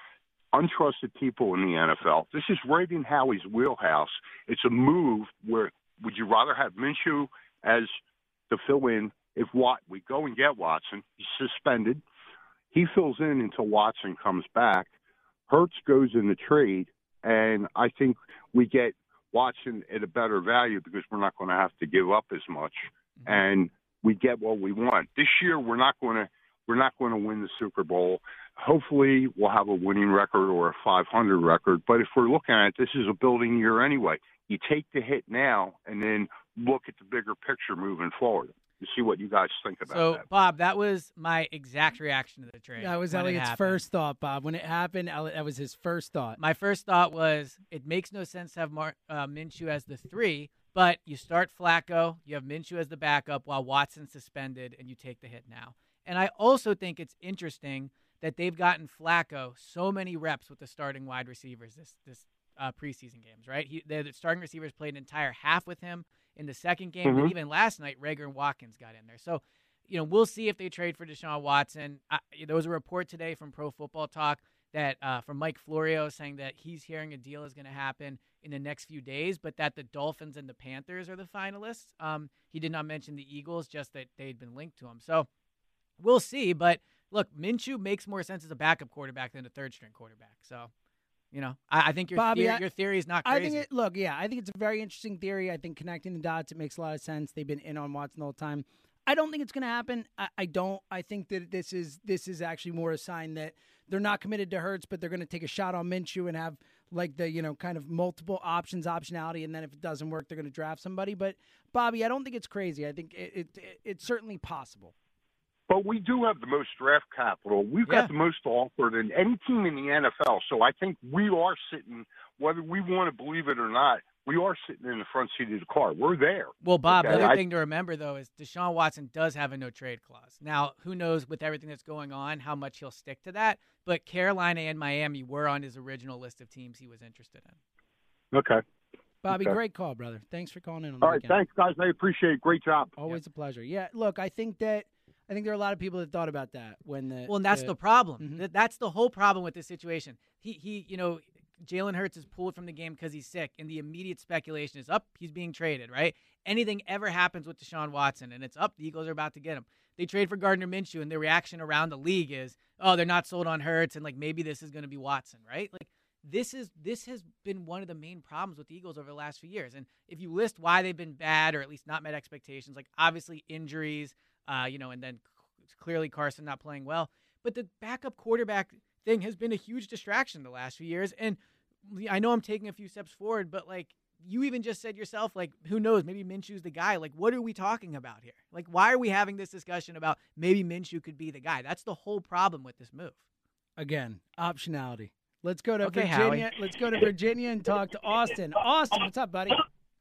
untrusted people in the N F L. This is right in Howie's wheelhouse. It's a move where would you rather have Minshew as to fill in if Watt, we go and get Watson, he's suspended. He fills in until Watson comes back. Hurts goes in the trade, and I think we get Watson at a better value because we're not going to have to give up as much, mm-hmm. and we get what we want. This year, we're not going to we're not going to win the Super Bowl. Hopefully, we'll have a winning record or a five hundred record. But if we're looking at it, this is a building year anyway. You take the hit now, and then look at the bigger picture moving forward. You see what you guys think about so, that. So, Bob, that was my exact reaction to the trade. That was Elliot's first thought, Bob. When it happened, Elliot, that was his first thought. My first thought was it makes no sense to have Mar- uh, Minshew as the three, but you start Flacco, you have Minshew as the backup while Watson's suspended, and you take the hit now. And I also think it's interesting that they've gotten Flacco so many reps with the starting wide receivers this this uh, preseason games, right? He, the starting receivers played an entire half with him in the second game, mm-hmm. and even last night, Rager and Watkins got in there. So, you know, we'll see if they trade for Deshaun Watson. I, there was a report today from Pro Football Talk that uh, from Mike Florio saying that he's hearing a deal is going to happen in the next few days, but that the Dolphins and the Panthers are the finalists. Um, he did not mention the Eagles, just that they'd been linked to him. So we'll see. But look, Minshew makes more sense as a backup quarterback than a third-string quarterback. So, you know, I, I think your Bobby, theory, I, your theory is not crazy. I think it, look, yeah, I think it's a very interesting theory. I think connecting the dots, it makes a lot of sense. They've been in on Watson the whole time. I don't think it's going to happen. I, I don't. I think that this is this is actually more a sign that they're not committed to Hurts, but they're going to take a shot on Minshew and have like the, you know, kind of multiple options, optionality, and then if it doesn't work, they're going to draft somebody. But, Bobby, I don't think it's crazy. I think it, it, it it's certainly possible. But we do have the most draft capital. We've yeah. got the most to offer than any team in the N F L. So I think we are sitting, whether we want to believe it or not, we are sitting in the front seat of the car. We're there. Well, Bob, okay? the other I, thing to remember, though, is Deshaun Watson does have a no-trade clause. Now, who knows with everything that's going on how much he'll stick to that, but Carolina and Miami were on his original list of teams he was interested in. Okay. Bobby, okay. great call, brother. Thanks for calling in on the All right, weekend. thanks, guys. I appreciate it. Great job. Always yep. a pleasure. Yeah, look, I think that I think there are a lot of people that thought about that when the Well, and that's the, the problem. Mm-hmm. That That's the whole problem with this situation. He, he, you know, Jalen Hurts is pulled from the game because he's sick, and the immediate speculation is up, he's being traded, right? Anything ever happens with Deshaun Watson, and it's up, the Eagles are about to get him. They trade for Gardner Minshew, and the reaction around the league is, oh, they're not sold on Hurts, and like maybe this is going to be Watson, right? Like this is this has been one of the main problems with the Eagles over the last few years. And if you list why they've been bad or at least not met expectations, like obviously injuries, uh, you know, and then clearly Carson not playing well, but the backup quarterback thing has been a huge distraction the last few years. And I know I'm taking a few steps forward, but like you even just said yourself, like, who knows, maybe Minshew's the guy. Like, what are we talking about here? Like, why are we having this discussion about maybe Minshew could be the guy? That's the whole problem with this move. Again, optionality. Let's go to okay, Virginia. Howie. Let's go to Virginia and talk to Austin. Austin, what's up, buddy?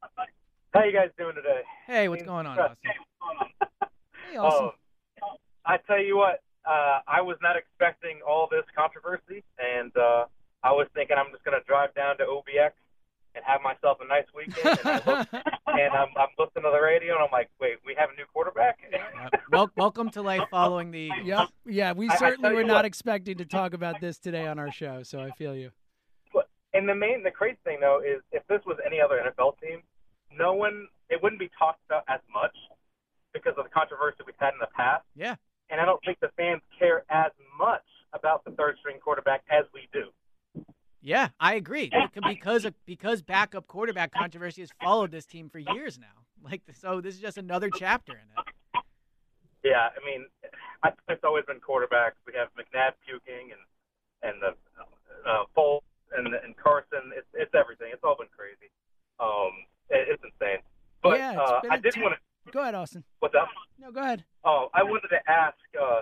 How you guys doing today? Hey, what's going on, Austin? Hey, Austin. Oh, I tell you what, uh, I was not expecting all this controversy, and uh, I was thinking I'm just going to drive down to O B X and have myself a nice weekend. And, I look, and I'm, I'm listening to the radio, and I'm like, wait, we have a new quarterback? Yep. Well, welcome to life following the Eagles. Yep. Yeah, we I- certainly I were you not what. expecting to talk about this today on our show, so I feel you. And the main, the crazy thing, though, is if this was any other N F L team, no one, it wouldn't be talked about as much because of the controversy we've had in the past. Yeah. And I don't think the fans care as much about the third-string quarterback as we do. Yeah, I agree. Because of, because backup quarterback controversy has followed this team for years now. Like, so this is just another chapter in it. Yeah, I mean, I think it's always been quarterbacks. We have McNabb puking, and and the uh, Foles and and Carson. It's it's everything. It's all been crazy. Um, it, it's insane. But yeah, uh, been I a did t- want to. Go ahead, Austin. What's up? No, go ahead. Oh, I wanted to ask. Uh,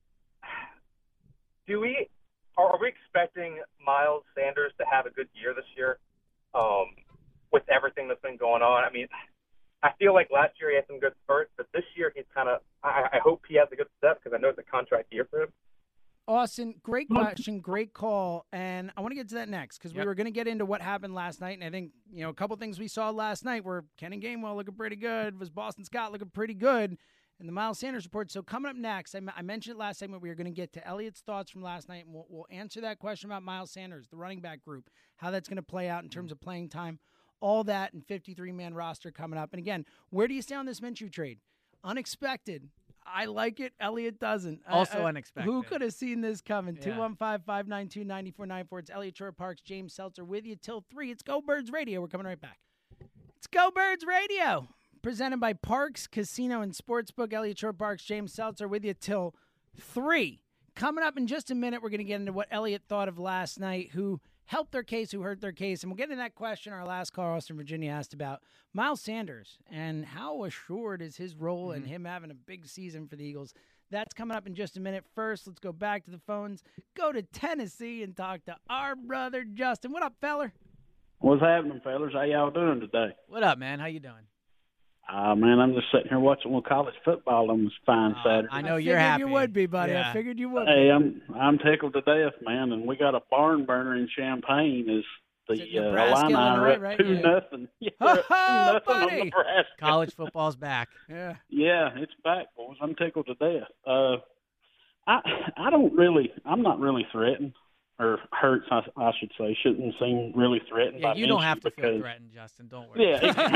do we are we expecting Miles Sanders to have a good year this year? Um, with everything that's been going on, I mean, I feel like last year he had some good spurts, but this year he's kind of. I, I hope he has a good step because I know it's a contract year for him. Austin, great question, great call, and I want to get to that next because Yep. we were going to get into what happened last night, and I think you know a couple things we saw last night were Kenny Gainwell looking pretty good, was Boston Scott looking pretty good, and the Miles Sanders report. So coming up next, I, m- I mentioned it last segment, we were going to get to Elliot's thoughts from last night, and we'll, we'll answer that question about Miles Sanders, the running back group, how that's going to play out in terms of playing time, all that, and fifty-three man roster coming up. And again, where do you stand on this Minshew trade? Unexpected. I like it. Elliot doesn't. Also I, I, unexpected. Who could have seen this coming? Yeah. two one five, five nine two, nine four nine four. It's Elliot Short Parks, James Seltzer with you till three. It's Go Birds Radio. We're coming right back. It's Go Birds Radio. Presented by Parks Casino and Sportsbook. Elliot Short Parks, James Seltzer with you till three. Coming up in just a minute, we're going to get into what Elliot thought of last night, who helped their case, who hurt their case. And we'll get into that question our last caller, Austin, Virginia, asked about Miles Sanders and how assured is his role Mm-hmm. and him having a big season for the Eagles. That's coming up in just a minute. First, let's go back to the phones, go to Tennessee, and talk to our brother Justin. What up, feller? What's happening, fellas? How y'all doing today? What up, man? How you doing? Uh, man, I'm just sitting here watching one college football on this fine Uh, Saturday. I know I you're figured happy. you would be, buddy. Yeah. I figured you would. Hey, be. I'm I'm tickled to death, man, and we got a barn burner in Champaign. Is Is the it uh, Nebraska, Illini are Illinois, up right? two Yeah. nothing. Yeah, Ho, they're up ho, two nothing on buddy. Nebraska. College football's back. Yeah. Yeah, it's back, boys. I'm tickled to death. Uh, I I don't really. I'm not really threatened, or Hurts, I, I should say, shouldn't seem really threatened. Yeah, by you don't Minshew have to because, feel threatened, Justin. Don't worry.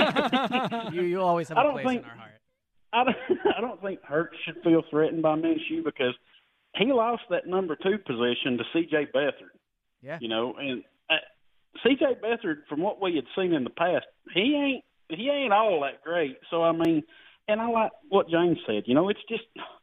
Yeah, you you always have I a don't place think- in our heart. I don't, I don't think Hurts should feel threatened by Minshew because he lost that number two position to C J Beathard. Yeah. You know, and uh, C J Beathard, from what we had seen in the past, he ain't he ain't all that great. So I mean, and I like what James said. You know, it's just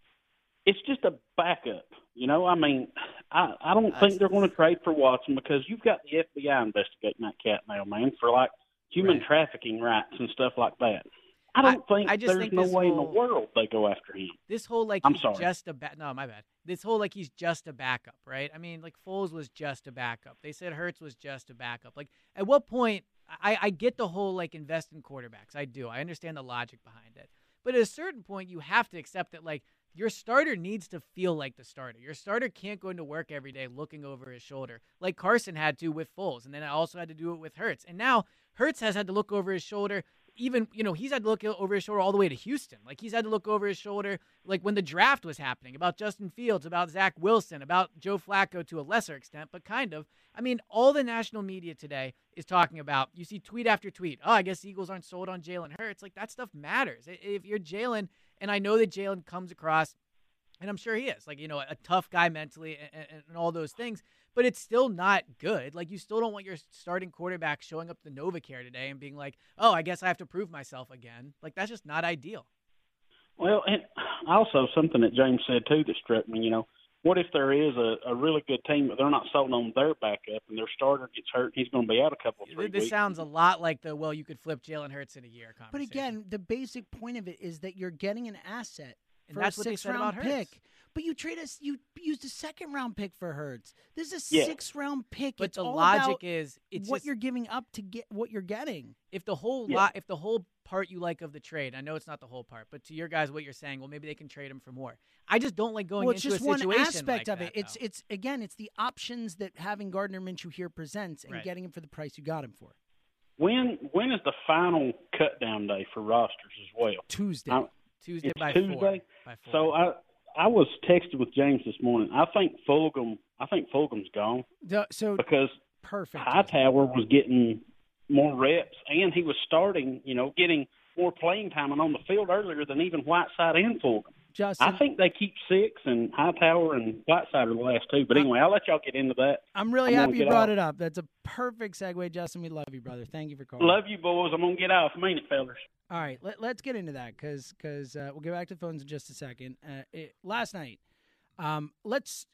it's just a backup. You know, I mean, I I don't Uh, think they're going to trade for Watson because you've got the F B I investigating that cat now, man, for like human Right. trafficking rights and stuff like that. I don't I- think I just there's think no this way in whole- the world they go after him. This whole like I'm he's sorry. just a ba- no, my bad. This whole like he's just a backup, right? I mean, like Foles was just a backup. They said Hurts was just a backup. Like, at what point? I I get the whole like invest in quarterbacks. I do. I understand the logic behind it. But at a certain point, you have to accept that like your starter needs to feel like the starter. Your starter can't go into work every day looking over his shoulder like Carson had to with Foles, and then I also had to do it with Hurts. And now Hurts has had to look over his shoulder. Even, you know, he's had to look over his shoulder all the way to Houston. Like, he's had to look over his shoulder, like, when the draft was happening, about Justin Fields, about Zach Wilson, about Joe Flacco to a lesser extent, but kind of. I mean, all the national media today is talking about, you see tweet after tweet, oh, I guess the Eagles aren't sold on Jalen Hurts. Like, that stuff matters. If you're Jalen, and I know that Jalen comes across, and I'm sure he is, like, you know, a tough guy mentally and, and, and all those things, but it's still not good. Like, you still don't want your starting quarterback showing up to NovaCare today and being like, oh, I guess I have to prove myself again. Like, that's just not ideal. Well, and also something that James said, too, that struck me, you know, what if there is a, a really good team, but they're not sold on their backup and their starter gets hurt, he's going to be out a couple of three This weeks. sounds a lot like the, well, you could flip Jalen Hurts in a year conversation. But again, the basic point of it is that you're getting an asset And for that's a what they said six-round about Hurts. pick. But you trade us. You used a second-round pick for Hurts. This is a Yeah. six-round pick. But It's the all logic about is, it's what just, you're giving up to get what you're getting. if the whole Yeah. lot, if the whole part you like of the trade, I know it's not the whole part, but to your guys, what you're saying, well, maybe they can trade him for more. I just don't like going Well, it's into just a one situation aspect like of that, it. It's though. it's again, it's the options that having Gardner Minshew here presents and Right. getting him for the price you got him for. When when is the final cut down day for rosters as well? Tuesday. I- Tuesday it's by Tuesday? four. By four. So I I was texting with James this morning. I think Fulgham I think Fulgham's gone The- so because perfect. Hightower was getting more reps and he was starting, you know, getting more playing time and on the field earlier than even Whiteside and Fulgham. Justin, I think they keep six, and Hightower and Whiteside are the last two. But anyway, I'll let y'all get into that. I'm really I'm gonna happy you get brought off. it up. That's a perfect segue, Justin. We love you, brother. Thank you for calling. Love you, boys. I'm going to get off. I mean it, fellas. All right, let, let's get into that because because uh, we'll get back to the phones in just a second. Uh, it, last night, um, let's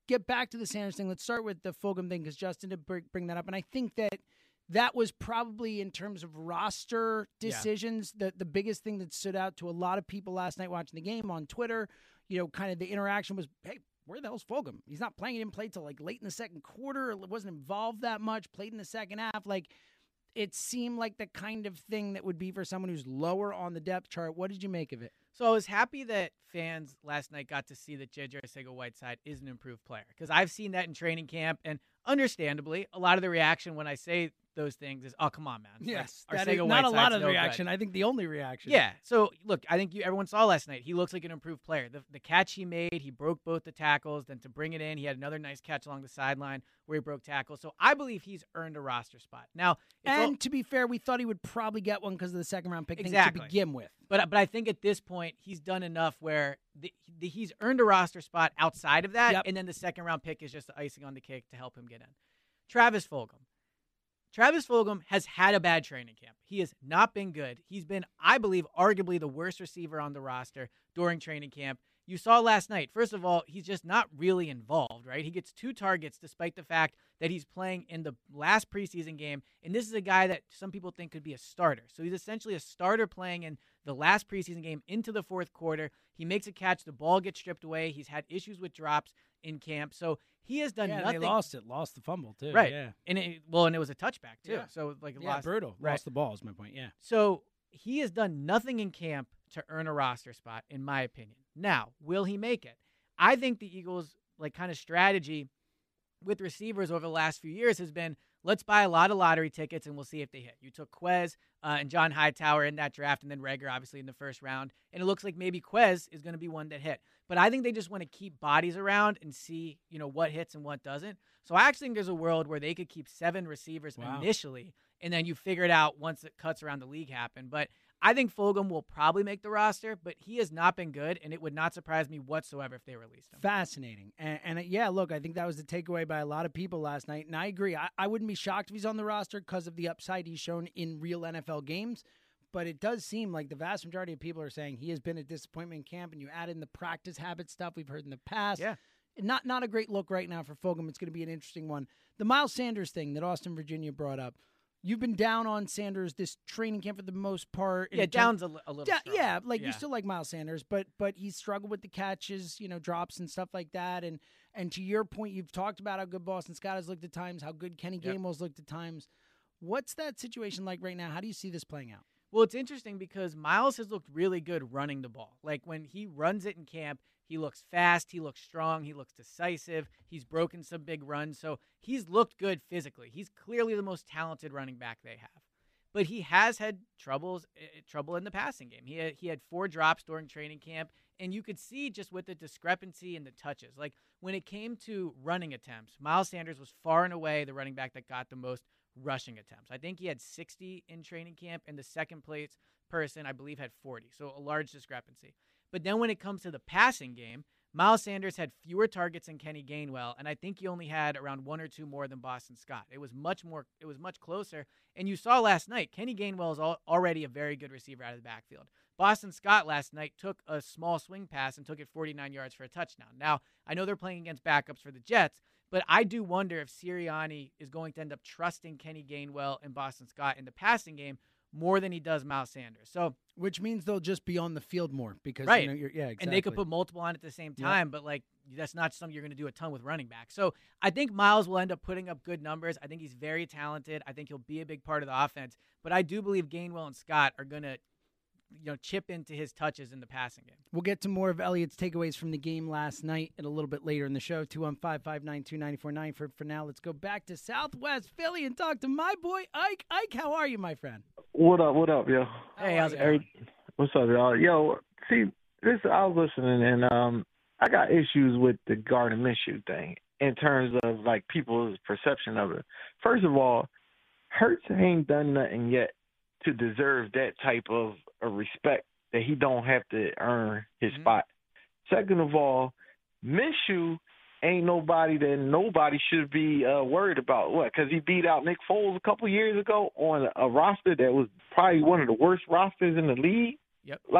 get back to the Sanders thing. Let's start with the Fulgham thing because Justin did bring, bring that up. And I think that that was probably, in terms of roster decisions, yeah. the, the biggest thing that stood out to a lot of people last night watching the game on Twitter. You know, kind of the interaction was, hey, where the hell's Fulgham? He's not playing. He didn't play till like late in the second quarter. Wasn't involved that much. Played in the second half. Like, it seemed like the kind of thing that would be for someone who's lower on the depth chart. What did you make of it? So I was happy that fans last night got to see that J J Arcega-Whiteside is an improved player because I've seen that in training camp, and understandably, a lot of the reaction when I say those things is, "Oh, come on, man!" Yes, like, that is not a lot of no reaction. Good. I think the only reaction. Yeah. So look, I think you everyone saw last night. He looks like an improved player. The, the catch he made, he broke both the tackles. Then to bring it in, he had another nice catch along the sideline where he broke tackles. So I believe he's earned a roster spot. Now, and all, to be fair, we thought he would probably get one because of the second round pick exactly. to begin with. But but I think at this point he's done enough where the, the, he's earned a roster spot outside of that, yep. and then the second round pick is just the icing on the cake to help him get in. Travis Fulgham. Travis Fulgham has had a bad training camp. He has not been good. He's been, I believe, arguably the worst receiver on the roster during training camp. You saw last night, first of all, he's just not really involved, right? He gets two targets despite the fact that he's playing in the last preseason game, and this is a guy that some people think could be a starter. So he's essentially a starter playing in the last preseason game into the fourth quarter. He makes a catch, the ball gets stripped away. He's had issues with drops in camp. So he has done yeah, nothing. They lost it, lost the fumble too. Right. Yeah. And it, well, and it was a touchback too. Yeah. So like yeah, lost, brutal. right. Lost the ball is my point. Yeah. So he has done nothing in camp to earn a roster spot, in my opinion. Now, will he make it? I think the Eagles' like kind of strategy with receivers over the last few years has been, let's buy a lot of lottery tickets and we'll see if they hit. You took Quez uh, and John Hightower in that draft, and then Reagor obviously in the first round. And it looks like maybe Quez is going to be one that hit. But I think they just want to keep bodies around and see, you know, what hits and what doesn't. So I actually think there's a world where they could keep seven receivers wow. initially, and then you figure it out once the cuts around the league happen. But I think Fulgham will probably make the roster, but he has not been good, and it would not surprise me whatsoever if they released him. Fascinating. And, and yeah, look, I think that was the takeaway by a lot of people last night, and I agree. I, I wouldn't be shocked if he's on the roster because of the upside he's shown in real N F L games, but it does seem like the vast majority of people are saying he has been a disappointment in camp, and you add in the practice habit stuff we've heard in the past. Yeah. Not, not a great look right now for Fulgham. It's going to be an interesting one. The Miles Sanders thing that Austin, Virginia brought up. You've been down on Sanders this training camp for the most part. Yeah, down's a, li- a little da- strong. Yeah, like yeah. you still like Miles Sanders, but but he's struggled with the catches, you know, drops and stuff like that. And and to your point, you've talked about how good Boston Scott has looked at times, how good Kenny yep. Gainwell's looked at times. What's that situation like right now? How do you see this playing out? Well, it's interesting because Miles has looked really good running the ball. Like when he runs it in camp, he looks fast, he looks strong, he looks decisive, he's broken some big runs. So he's looked good physically. He's clearly the most talented running back they have. But he has had troubles, uh, trouble in the passing game. He had, he had four drops during training camp, and you could see just with the discrepancy in the touches. Like when it came to running attempts, Miles Sanders was far and away the running back that got the most rushing attempts. I think he had sixty in training camp, and the second place person, I believe, had forty. So a large discrepancy. But then when it comes to the passing game, Miles Sanders had fewer targets than Kenny Gainwell, and I think he only had around one or two more than Boston Scott. It was much more. It was much closer. And you saw last night, Kenny Gainwell is all, already a very good receiver out of the backfield. Boston Scott last night took a small swing pass and took it forty-nine yards for a touchdown. Now, I know they're playing against backups for the Jets, but I do wonder if Sirianni is going to end up trusting Kenny Gainwell and Boston Scott in the passing game more than he does Miles Sanders. So, which means they'll just be on the field more because right. you know, you're, yeah, exactly. And they could put multiple on at the same time, yep. but like that's not something you're going to do a ton with running back. So I think Miles will end up putting up good numbers. I think he's very talented. I think he'll be a big part of the offense. But I do believe Gainwell and Scott are going to, you know, chip into his touches in the passing game. We'll get to more of Elliot's takeaways from the game last night and a little bit later in the show. two one five, five nine two, nine four nine. For, for now, let's go back to Southwest Philly and talk to my boy, Ike. Ike, how are you, my friend? What up, what up, yo? Hey, how's it going? What's up, y'all? Yo, see, this I was listening, and um, I got issues with the Gardner Minshew thing in terms of, like, people's perception of it. First of all, Hurts ain't done nothing yet to deserve that type of a respect that he don't have to earn his mm-hmm. spot. Second of all, Minshew ain't nobody that nobody should be uh, worried about. What? Because he beat out Nick Foles a couple years ago on a roster that was probably one of the worst rosters in the league. Yep. Like,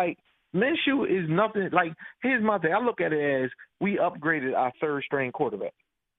Minshew is nothing. Like, here's my thing. I look at it as we upgraded our third string quarterback.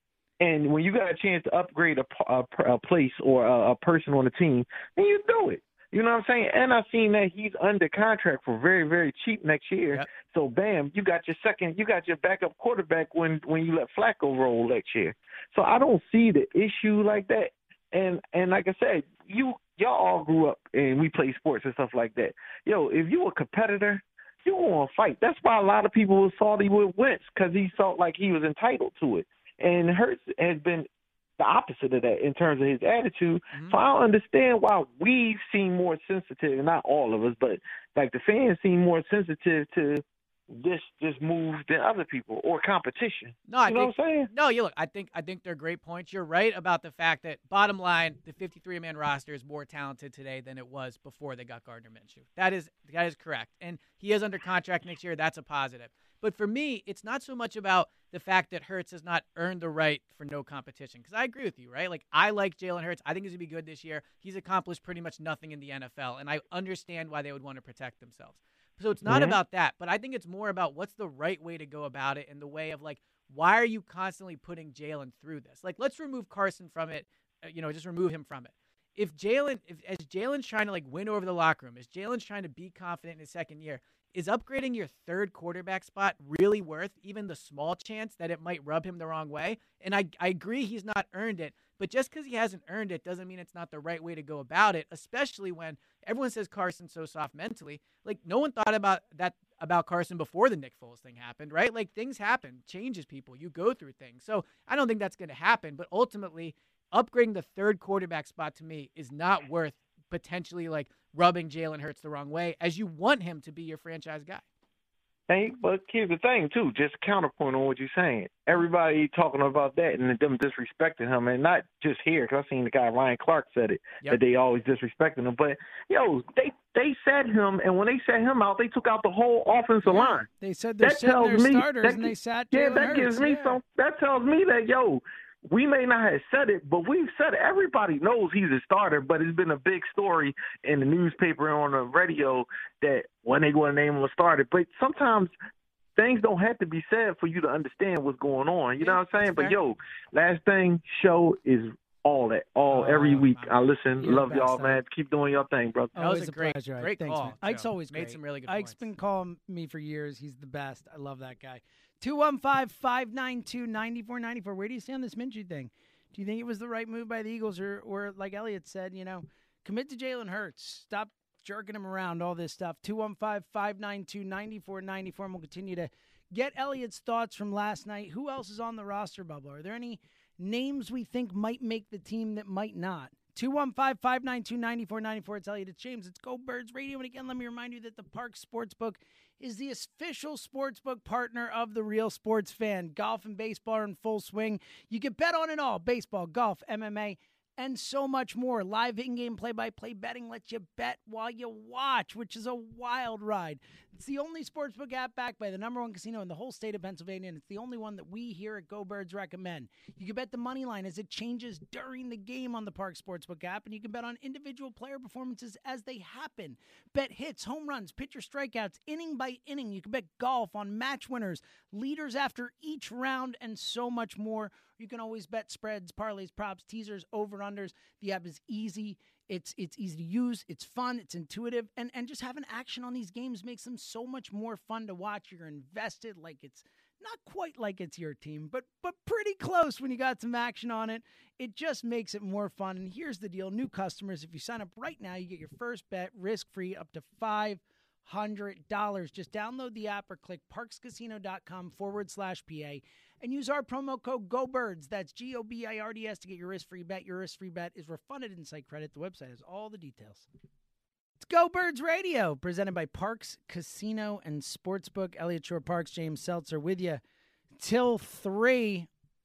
And when you got a chance to upgrade a, a, a place or a, a person on the team, then you do it. You know what I'm saying? And I've seen that he's under contract for very, very cheap next year. Yep. So, bam, you got your second, you got your backup quarterback when, when you let Flacco roll next year. So I don't see the issue like that. And and like I said, you y'all all grew up and we play sports and stuff like that. Yo, if you a competitor, you want to fight. That's why a lot of people were salty with Wentz, because he felt like he was entitled to it. And Hurts has been the opposite of that in terms of his attitude. Mm-hmm. So I don't understand why we seem more sensitive, not all of us, but like the fans seem more sensitive to this this move than other people or competition. No, I you know think, what I'm saying? No, you look, I think I think they're great points. You're right about the fact that, bottom line, the fifty-three man roster is more talented today than it was before they got Gardner Minshew. That is that is correct. And he is under contract next year. That's a positive. But for me, it's not so much about the fact that Hurts has not earned the right for no competition. Because I agree with you, right? Like, I like Jalen Hurts. I think he's going to be good this year. He's accomplished pretty much nothing in the N F L, and I understand why they would want to protect themselves. So it's not mm-hmm. about that, but I think it's more about what's the right way to go about it, and the way of, like, why are you constantly putting Jalen through this? Like, let's remove Carson from it. Uh, you know, just remove him from it. If Jalen, if as Jalen's trying to, like, win over the locker room, as Jalen's trying to be confident in his second year, is upgrading your third quarterback spot really worth even the small chance that it might rub him the wrong way? And I, I agree he's not earned it, but just because he hasn't earned it doesn't mean it's not the right way to go about it, especially when everyone says Carson's so soft mentally. Like, no one thought about that about Carson before the Nick Foles thing happened, right? Like, things happen, changes people, you go through things. So I don't think that's going to happen, but ultimately, upgrading the third quarterback spot to me is not worth potentially, like, rubbing Jalen Hurts the wrong way, as you want him to be your franchise guy. Hey, but here's the thing, too, just counterpoint on what you're saying. Everybody talking about that and them disrespecting him, and not just here, because I've seen the guy Ryan Clark said it, yep. that they always disrespecting him. But, yo, they they set him, and when they set him out, they took out the whole offensive yeah. line. They said they're that sitting their me, starters, that, and they sat Yeah, Jalen that Hurts. gives me yeah. some, that tells me that, yo, we may not have said it, but we've said it. Everybody knows he's a starter, but it's been a big story in the newspaper and on the radio that when they going to name him a starter. But sometimes things don't have to be said for you to understand what's going on. You yeah, know what I'm saying? But, yo, last thing, show is all that, all oh, every week. I listen, You're love y'all, man. Keep doing your thing, brother. That was a great, pleasure. great Thanks, call. Man. Ike's always made great. some really good Ike's points. been calling me for years. He's the best. I love that guy. two one five, five nine two, nine four nine four. Where do you stand on this Minshew thing? Do you think it was the right move by the Eagles, or, or like Elliot said, you know, commit to Jalen Hurts. Stop jerking him around, all this stuff. two one five, five nine two, nine four nine four, and we'll continue to get Elliot's thoughts from last night. Who else is on the roster bubble? Are there any names we think might make the team that might not? two one five, five nine two, nine four nine four. It's Elliot. It's James. It's Go Birds Radio. And again, let me remind you that the Parx Sportsbook is the official sportsbook partner of the Real Sports Fan. Golf and baseball are in full swing. You can bet on it all. Baseball, golf, M M A, and so much more. Live in-game play-by-play betting lets you bet while you watch, which is a wild ride. It's the only sportsbook app backed by the number one casino in the whole state of Pennsylvania, and it's the only one that we here at Go Birds recommend. You can bet the money line as it changes during the game on the Parx Sportsbook app, and you can bet on individual player performances as they happen. Bet hits, home runs, pitcher strikeouts, inning by inning. You can bet golf on match winners, leaders after each round, and so much more. You can always bet spreads, parlays, props, teasers, over-unders. The app is easy. It's it's easy to use. It's fun. It's intuitive. And, and just having action on these games makes them so much more fun to watch. You're invested, like it's not quite like it's your team, but but pretty close when you got some action on it. It just makes it more fun. And here's the deal. New customers, if you sign up right now, you get your first bet risk-free up to five hundred dollars. Just download the app or click parxcasino.com forward slash PA and use our promo code GOBIRDS. That's G O B I R D S to get your risk-free bet. Your risk-free bet is refunded in site credit. The website has all the details. It's Go Birds Radio, presented by Parx Casino and Sportsbook. Elliot Shore-Parks, James Seltzer with you till three.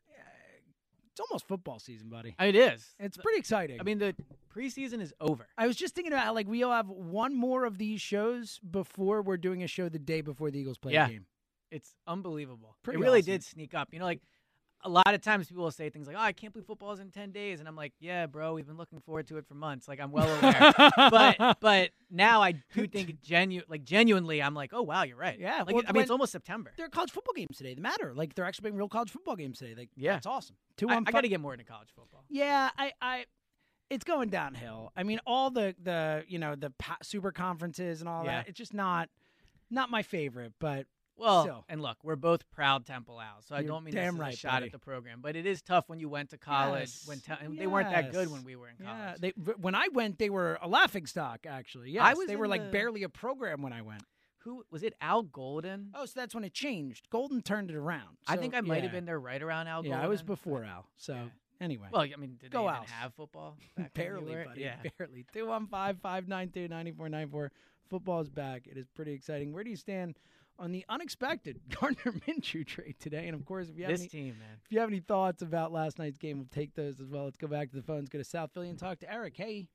It's almost football season, buddy. It is. It's pretty exciting. I mean, the preseason is over. I was just thinking about how, like, we'll have one more of these shows before we're doing a show the day before the Eagles play yeah. a game. It's unbelievable. Pretty it really awesome. did sneak up. You know, like, a lot of times people will say things like, oh, I can't believe football's in ten days. And I'm like, yeah, bro, we've been looking forward to it for months. Like, I'm well aware. but but now I do think genu- like genuinely, I'm like, oh, wow, you're right. Yeah. Like, well, I mean, it's almost September. There are college football games today. They matter. Like, they're actually playing real college football games today. Like, yeah. That's awesome. Two I, on I got to get more into college football. Yeah, I, I, it's going downhill. I mean, all the, the you know, the pa- super conferences and all Yeah. that, it's just not not my favorite, but Well, still. and look, we're both proud Temple Owls, so I You're don't mean damn this is right, a shot buddy. at the program. But it is tough when you went to college. Yes, when te- and They weren't that good yes. when we were in college. Yeah, they, when I went, they were a laughingstock, actually. Yes, I was they were in like the- barely a program when I went. Who was it? Al Golden? Oh, so that's when it changed. Golden turned it around. I So, think I might have yeah. been there right around Al Yeah, Golden. I was before Al. So Yeah. anyway. Well, I mean, did Go they even Owls. have football? back when you Barely, were? buddy. Yeah. Barely. two one five, five nine two, nine four nine four. Football's back. It is pretty exciting. Where do you stand on the unexpected Gardner Minshew trade today? And, of course, if you have This any, team, man. if you have any thoughts about last night's game, we'll take those as well. Let's go back to the phones, go to South Philly and talk to Eric. Hey.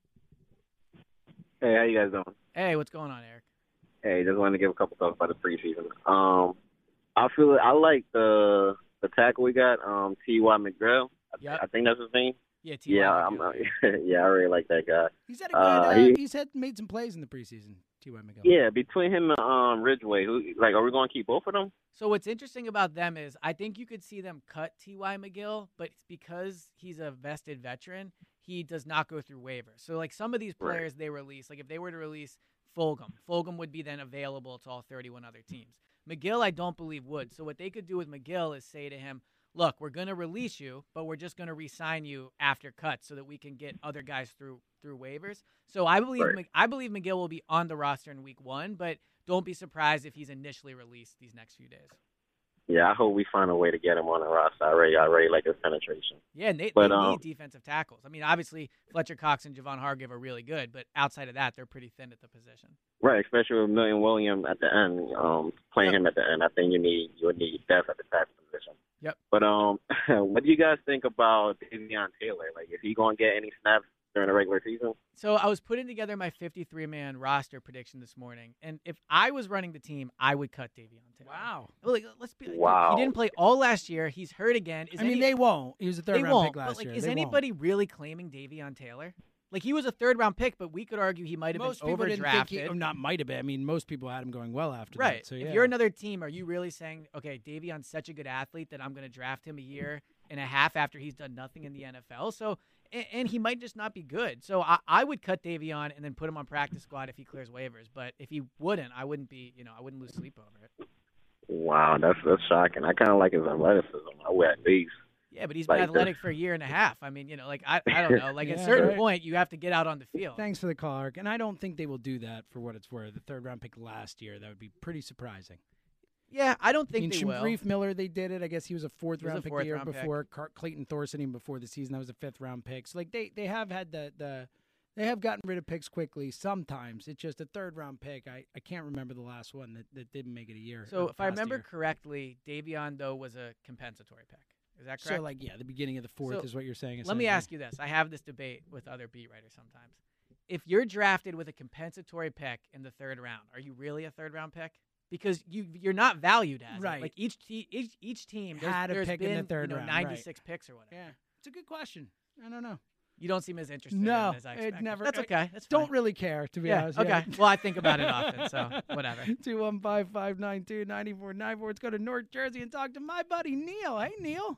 Hey, how you guys doing? Hey, what's going on, Eric? Hey, just wanted to give a couple thoughts about the preseason. Um, I feel I like the the tackle we got, um, T Y. McGill. I, Yep. I think that's his name. Yeah, T Y. Yeah, I'm, uh, yeah, I really like that guy. He's had a good, Uh, uh, he- he's had made some plays in the preseason, T Y. McGill. Yeah, between him and um, Ridgeway, who like, are we going to keep both of them? So what's interesting about them is I think you could see them cut T Y. McGill, but it's because he's a vested veteran, he does not go through waivers. So like some of these Right. players they release, like if they were to release Fulgham, Fulgham would be then available to all thirty-one other teams. McGill, I don't believe would. So what they could do with McGill is say to him, look, we're going to release you, but we're just going to re-sign you after cuts so that we can get other guys through through waivers. So I believe Right. Mc- I believe McGill will be on the roster in week one, but don't be surprised if he's initially released these next few days. Yeah, I hope we find a way to get him on the roster. I really, I really like his penetration. Yeah, and they, But, they um, need defensive tackles. I mean, obviously, Fletcher Cox and Javon Hargrave are really good, but outside of that, they're pretty thin at the position. Right, especially with Million Williams at the end, um, playing him at the end. I think you need you would need depth at the tackle position. Yep. But um, what do you guys think about Davion Taylor? Like, is he going to get any snaps during the regular season? So I was putting together my fifty-three man roster prediction this morning, and if I was running the team, I would cut Davion Taylor. Wow. Well, like, let's be. Wow. He didn't play all last year. He's hurt again. Is I mean, any- they won't. He was a they third round won't. pick last but like, year. is They won't. anybody really claiming Davion Taylor? Like he was a third round pick, but we could argue he might have Most been people didn't think he, overdrafted. oh, not might have been. I mean, most people had him going well after Right. that. So yeah. If you're another team, are you really saying, okay, Davion's such a good athlete that I'm going to draft him a year and a half after he's done nothing in the N F L? So, and, and he might just not be good. So I, I would cut Davion and then put him on practice squad if he clears waivers. But if he wouldn't, I wouldn't be, you know, I wouldn't lose sleep over it. Wow, that's that's shocking. I kind of like his athleticism. I would at least. Yeah, but he's Like been the- athletic for a year and a half. I mean, you know, like I, I don't know. Like at Yeah, a certain right. point, you have to get out on the field. Thanks for the call, Eric. And I don't think they will do that for what it's worth. The third round pick last year, that would be pretty surprising. Yeah, I don't I think mean, they will. Shamreef Miller, they did it. I guess he was a fourth He was a round pick fourth the year round pick. before. Car- Clayton Thorson, even before the season, that was a fifth round pick. So like they, they have had the the they have gotten rid of picks quickly. Sometimes it's just a third round pick. I, I can't remember the last one that, that didn't make it a year. So or if I past remember year. correctly, Davion though was a compensatory pick. Is that correct? So like yeah, the beginning of the fourth So, is what you're saying. Let me ask you this. I have this debate with other beat writers sometimes. If you're drafted with a compensatory pick in the third round, are you really a third round pick? Because you you're not valued as it. Right. Like each te- each each team there's, Had a there's pick been in the third you know, round, right. ninety-six picks or whatever. Yeah, it's a good question. I don't know. You don't seem as interested No, in it as I it expected. never- That's I okay. That's Don't fine. really care, to be yeah, honest. okay. Yeah. Well, I think about it often, so whatever. two one five, five nine two, nine four nine four. Let's go to North Jersey and talk to my buddy Neil. Hey, Neil.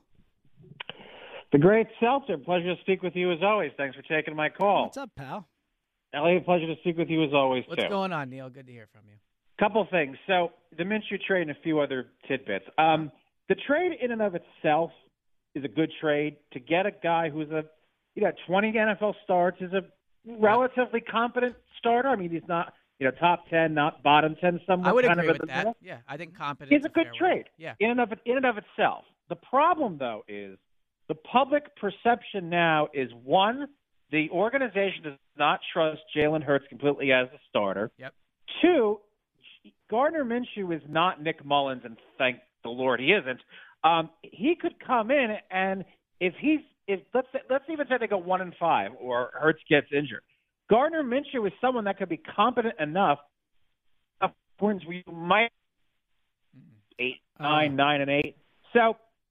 The great Seltzer, pleasure to speak with you as always. Thanks for taking my call. What's up, pal? Elliot, pleasure to speak with you as always, What's too. going on, Neil? Good to hear from you. Couple things. So the Minshew trade and a few other tidbits. Um, the trade in and of itself is a good trade. To get a guy who's a, you got twenty N F L starts, is a relatively competent starter. I mean, he's not, you know, top ten, not bottom ten. Someone I would kind agree of in with the that. middle. Yeah, I think competence It's a good fair word. trade. Yeah. In and of it, in and of itself. The problem, though, is the public perception now is one, the organization does not trust Jalen Hurts completely as a starter. Yep. Two, Gardner Minshew is not Nick Mullins, and thank the Lord he isn't. Um, he could come in, and if he's if let's say, let's even say they go one and five, or Hurts gets injured, Gardner Minshew is someone that could be competent enough. Of course, we might eight, nine, nine, and eight. So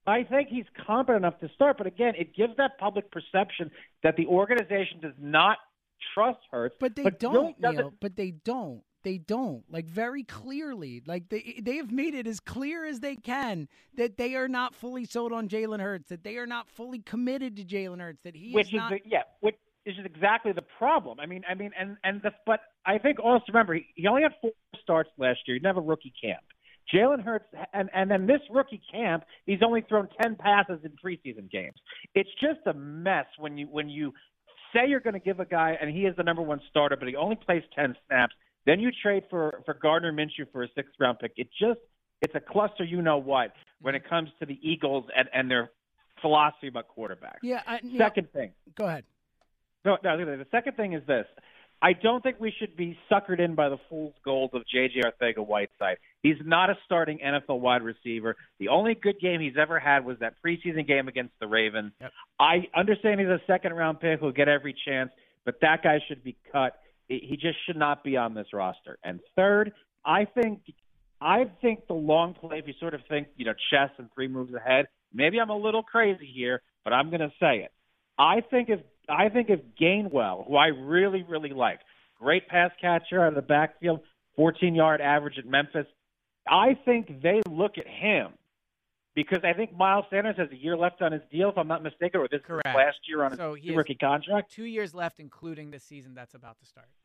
I think he's competent enough to start, but again, it gives that public perception that the organization does not trust Hurts. But they but don't, really Neil. doesn't- But they don't. They don't. Like, very clearly. Like, they they have made it as clear as they can that they are not fully sold on Jalen Hurts, that they are not fully committed to Jalen Hurts, that he which is is not. the, yeah, which is exactly the problem. I mean, I mean, and and the but I think also remember he, he only had four starts last year. He didn't have a rookie camp. Jalen Hurts, and and then this rookie camp, he's only thrown ten passes in preseason games. It's just a mess when you when you say you're going to give a guy and he is the number one starter, but he only plays ten snaps. Then you trade for for Gardner Minshew for a sixth round pick. It just it's a cluster, you know what, when it comes to the Eagles and, and their philosophy about quarterbacks. Yeah. I, Second thing. Go ahead. No, no. The second thing is this. I don't think we should be suckered in by the fool's gold of J J Arcega-Whiteside. He's not a starting N F L wide receiver. The only good game he's ever had was that preseason game against the Ravens. Yep. I understand he's a second-round pick who'll get every chance, but that guy should be cut. He just should not be on this roster. And third, I think I think the long play, if you sort of think, you know, chess and three moves ahead, maybe I'm a little crazy here, but I'm going to say it. I think if I think if Gainwell, who I really, really like, great pass catcher out of the backfield, fourteen-yard average at Memphis, I think they look at him because I think Miles Sanders has a year left on his deal, if I'm not mistaken, or this is Correct. his last year on So his he has rookie contract. Two years left, including the season that's about to start.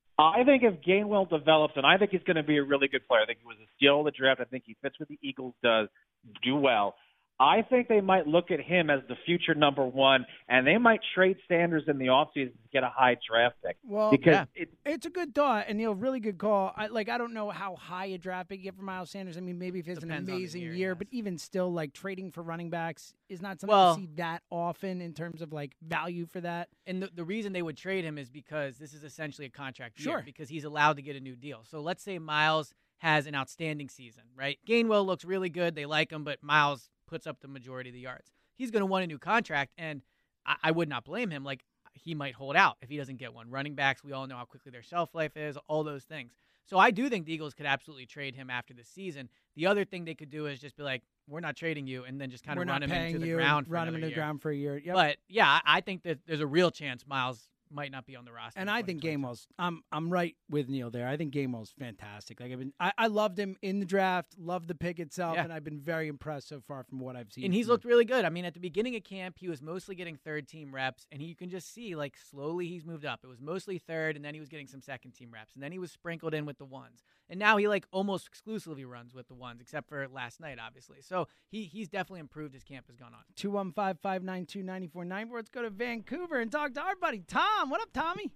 I think if Gainwell develops, and I think he's going to be a really good player. I think he was a steal of the draft. I think he fits what the Eagles does, do well. I think they might look at him as the future number one, and they might trade Sanders in the offseason to get a high draft pick. Well, because yeah. it, it's a good thought, and Neil, really good call. I like. I don't know how high a draft pick you get for Miles Sanders. I mean, maybe if it's an Depends on the amazing year, year, yes. but even still, like trading for running backs is not something Well- you see that often in terms of like value for that. And the, the reason they would trade him is because this is essentially a contract year, Sure. because he's allowed to get a new deal. So let's say Miles has an outstanding season, right? Gainwell looks really good. They like him, but Miles puts up the majority of the yards. He's going to want a new contract, and I, I would not blame him. Like, he might hold out if he doesn't get one. Running backs, we all know how quickly their shelf life is, all those things. So I do think the Eagles could absolutely trade him after the season. The other thing they could do is just be like, we're not trading you, and then just kind We're of not run him paying into the you, ground for run him another into the year. ground for a year. Yep. But, yeah, I, I think that there's a real chance Miles might not be on the roster. And in I think twenty twenty-two. Gainwell's. I'm I'm right with Neil there. I think Gainwell's fantastic. Like I've been, I, I loved him in the draft, loved the pick itself, Yeah. and I've been very impressed so far from what I've seen. And he's from him. looked really good. I mean, at the beginning of camp, he was mostly getting third-team reps, and he, you can just see, like, slowly he's moved up. It was mostly third, and then he was getting some second-team reps, and then he was sprinkled in with the ones. And now he, like, almost exclusively runs with the ones, except for last night, obviously. So he he's definitely improved as camp has gone on. two one five, five nine two, nine four nine four. Let's go to Vancouver and talk to our buddy Tom. What up, Tommy?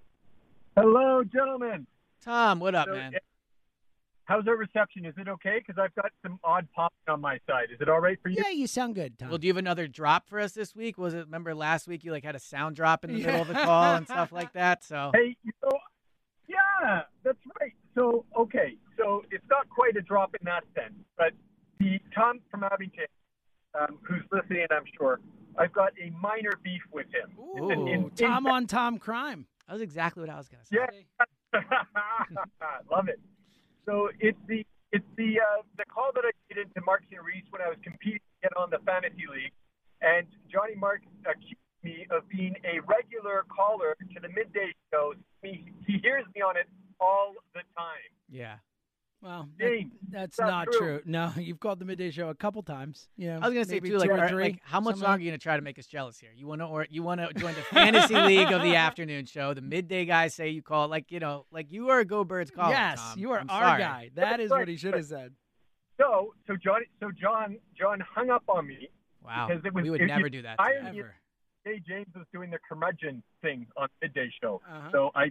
Hello, gentlemen. Tom, what up, So, man? How's our reception? Is it okay? Because I've got some odd popping on my side. Is it all right for you? Yeah, you sound good, Tom. Well, do you have another drop for us this week? Was it, remember last week you, like, had a sound drop in the Yeah. middle of the call and stuff like that? So Hey, you know, yeah, that's right. So, okay, so it's not quite a drop in that sense, but the Tom from Abington, um, who's listening, I'm sure, I've got a minor beef with him. Ooh, In- in- in Tom fact- on Tom crime. that was exactly what I was going to say. Yeah, love it. So it's the it's the uh, the call that I did into Marks and Reese when I was competing to get on the fantasy league, and Johnny Marks accused me of being a regular caller to the midday show. He, he hears me on it all the time. Yeah. Well, that- James, that's not not true. true. No, you've called the midday show a couple times. You know, I was gonna say maybe too, like, two or are- three, like, how much something longer are you gonna try to make us jealous here? You want to, or you want to join the fantasy league of the afternoon show? The midday guys say you call, like, you know, like you are a Go Birds caller. Yes, Tom. you are I'm our sorry. guy. That is what he should have said. So so Johnny so John John hung up on me. Wow, because it was, we would it, never it, do that. to I, you. Ever. Jay James was doing the curmudgeon thing on midday show. Uh-huh. So I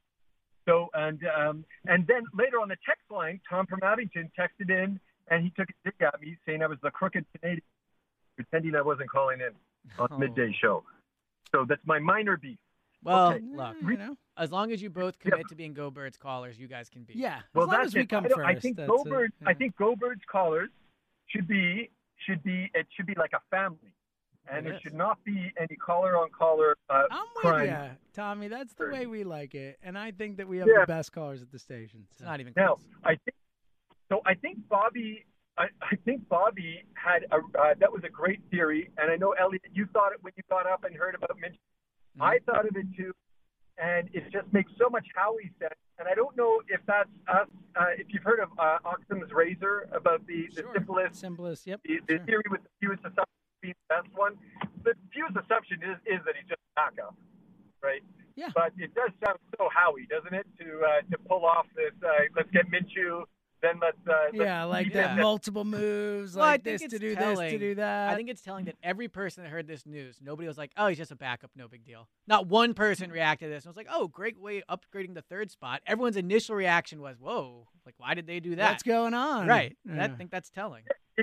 so and um and then later on the text line, Tom from Abington texted in and he took a dig at me saying I was the crooked Canadian, pretending I wasn't calling in on Oh. midday show. So that's my minor beef. Well, Okay. look, You know? as long as you both commit to being Go Birds callers, you guys can be. Yeah. Well, as long that's as we it. come I, don't- first. I think that's Go it. Birds. Yeah. I think Go Birds callers should be should be it should be like a family, and It it is. should not be any caller on caller uh, I'm with crime. you, Tommy. That's the way we like it, and I think that we have Yeah. the best callers at the station. It's so. not even Now, close. I think so. I think Bobby I, I think Bobby had a uh, that was a great theory, and I know Elliot, you thought it when you got up and heard about Minshew. Mm-hmm. I thought of it too, and it just makes so much Howie sense. And I don't know if that's us. Uh, if you've heard of uh, Occam's razor about the the sure. simplest, simplest, yep, the, the sure. theory with the fewest assumptions being the best one. The fewest assumption is is that he's just a backup, right? Yeah. But it does sound so Howie, doesn't it, to uh, to pull off this? Uh, let's get Minshew. Then let's, uh, yeah, let's like that, multiple moves, well, like I think this it's to do telling, this to do that. I think it's telling that every person that heard this news, nobody was like, "Oh, he's just a backup, no big deal." Not one person reacted to this and was like, "Oh, great way of upgrading the third spot." Everyone's initial reaction was, "Whoa, like why did they do that? What's going on?" Right. Yeah. I think that's telling.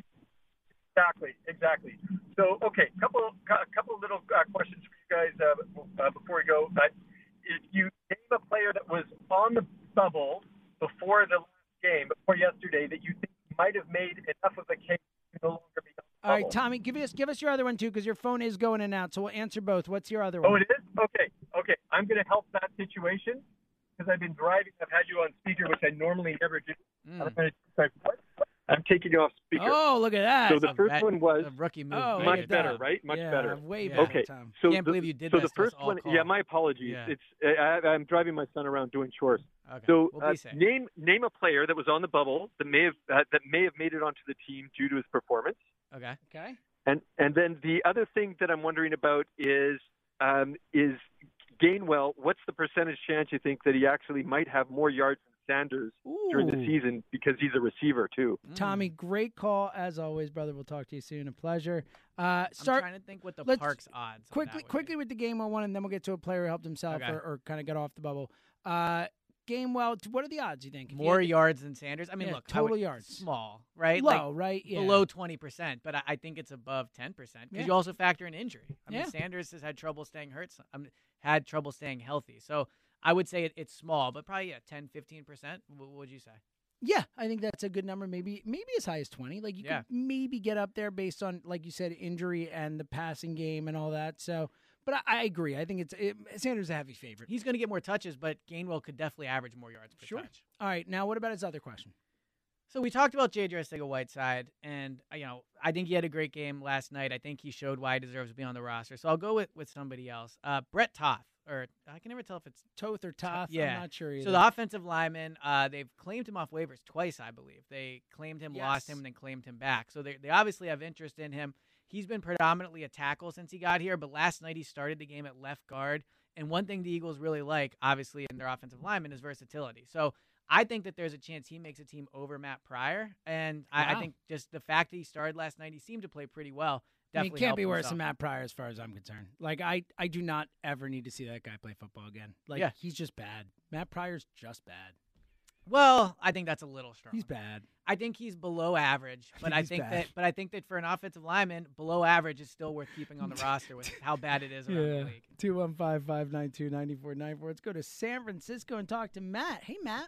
Exactly, exactly. So, okay, couple, a couple of little uh, questions for you guys uh, uh, before we go. But if you name a player that was on the bubble before the last game, before yesterday, that you think might have made enough of a case to no longer be on the All bubble. right, Tommy, give us give us your other one too, because your phone is going in and out. So we'll answer both. What's your other one? Oh, it is? Okay, okay. I'm going to help that situation because I've been driving. I've had you on speaker, which I normally never do. Mm. I'm going to type, what? I'm taking you off speaker. Oh, look at that. So the first vet, one was a rookie move. Oh, much look at better, that. right? Much yeah, better. Way Yeah. better. Okay. Tom. So Can't the, believe you did so this the to us first all one, call. yeah, my apologies. Yeah. It's I, I'm driving my son around doing chores. Okay. So We'll uh, be safe. name name a player that was on the bubble that may have uh, that may have made it onto the team due to his performance. Okay. Okay. And and then the other thing that I'm wondering about is um, is Gainwell. What's the percentage chance you think that he actually might have more yards than Sanders during the Ooh. season because he's a receiver too? Tommy, great call as always, brother. We'll talk to you soon. A pleasure. Uh, start I'm trying to think what the let's- Parks odds. on quickly that would quickly with the game on one, and then we'll get to a player who helped himself Okay. or, or kind of get off the bubble. Uh, Gamewell, what are the odds, you think? be. If you More had to- yards than Sanders. I mean, Yeah, look, I total would- yards. small, right? Low, like, right? Yeah. Below twenty percent, but I, I think it's above ten percent because Yeah. you also factor in injury. I mean, Yeah. Sanders has had trouble staying hurt. I mean, had trouble staying healthy. So I would say it, it's small, but probably yeah, ten, fifteen percent. What would you say? Yeah, I think that's a good number. Maybe maybe as high as twenty. Like you Yeah. could maybe get up there based on, like you said, injury and the passing game and all that. So, but I, I agree. I think it's it, Sanders is a heavy favorite. He's going to get more touches, but Gainwell could definitely average more yards per Sure. touch. All right, now what about his other question? So we talked about J J Arcega-Whiteside, and uh, you know I think he had a great game last night. I think he showed why he deserves to be on the roster. So I'll go with, with somebody else. Uh, Brett Toth, or I can never tell if it's Toth or Toth. Yeah. I'm not sure either. So the offensive lineman, uh, they've claimed him off waivers twice, I believe. They claimed him, lost Yes. him, and then claimed him back. So they they obviously have interest in him. He's been predominantly a tackle since he got here, but last night he started the game at left guard. And one thing the Eagles really like, obviously, in their offensive lineman is versatility. So I think that there's a chance he makes a team over Matt Pryor. And I, I Wow. think just the fact that he started last night, he seemed to play pretty well. I mean, Definitely it can't helped be worse himself. than Matt Pryor as far as I'm concerned. Like, I, I do not ever need to see that guy play football again. Like, Yeah. he's just bad. Matt Pryor's just bad. Well, I think that's a little strong. He's bad. I think he's below average, but think I he's think bad. that but I think that for an offensive lineman, below average is still worth keeping on the roster with how bad it is around the league. two one five, five nine two, nine four nine four. Let's go to San Francisco and talk to Matt. Hey, Matt.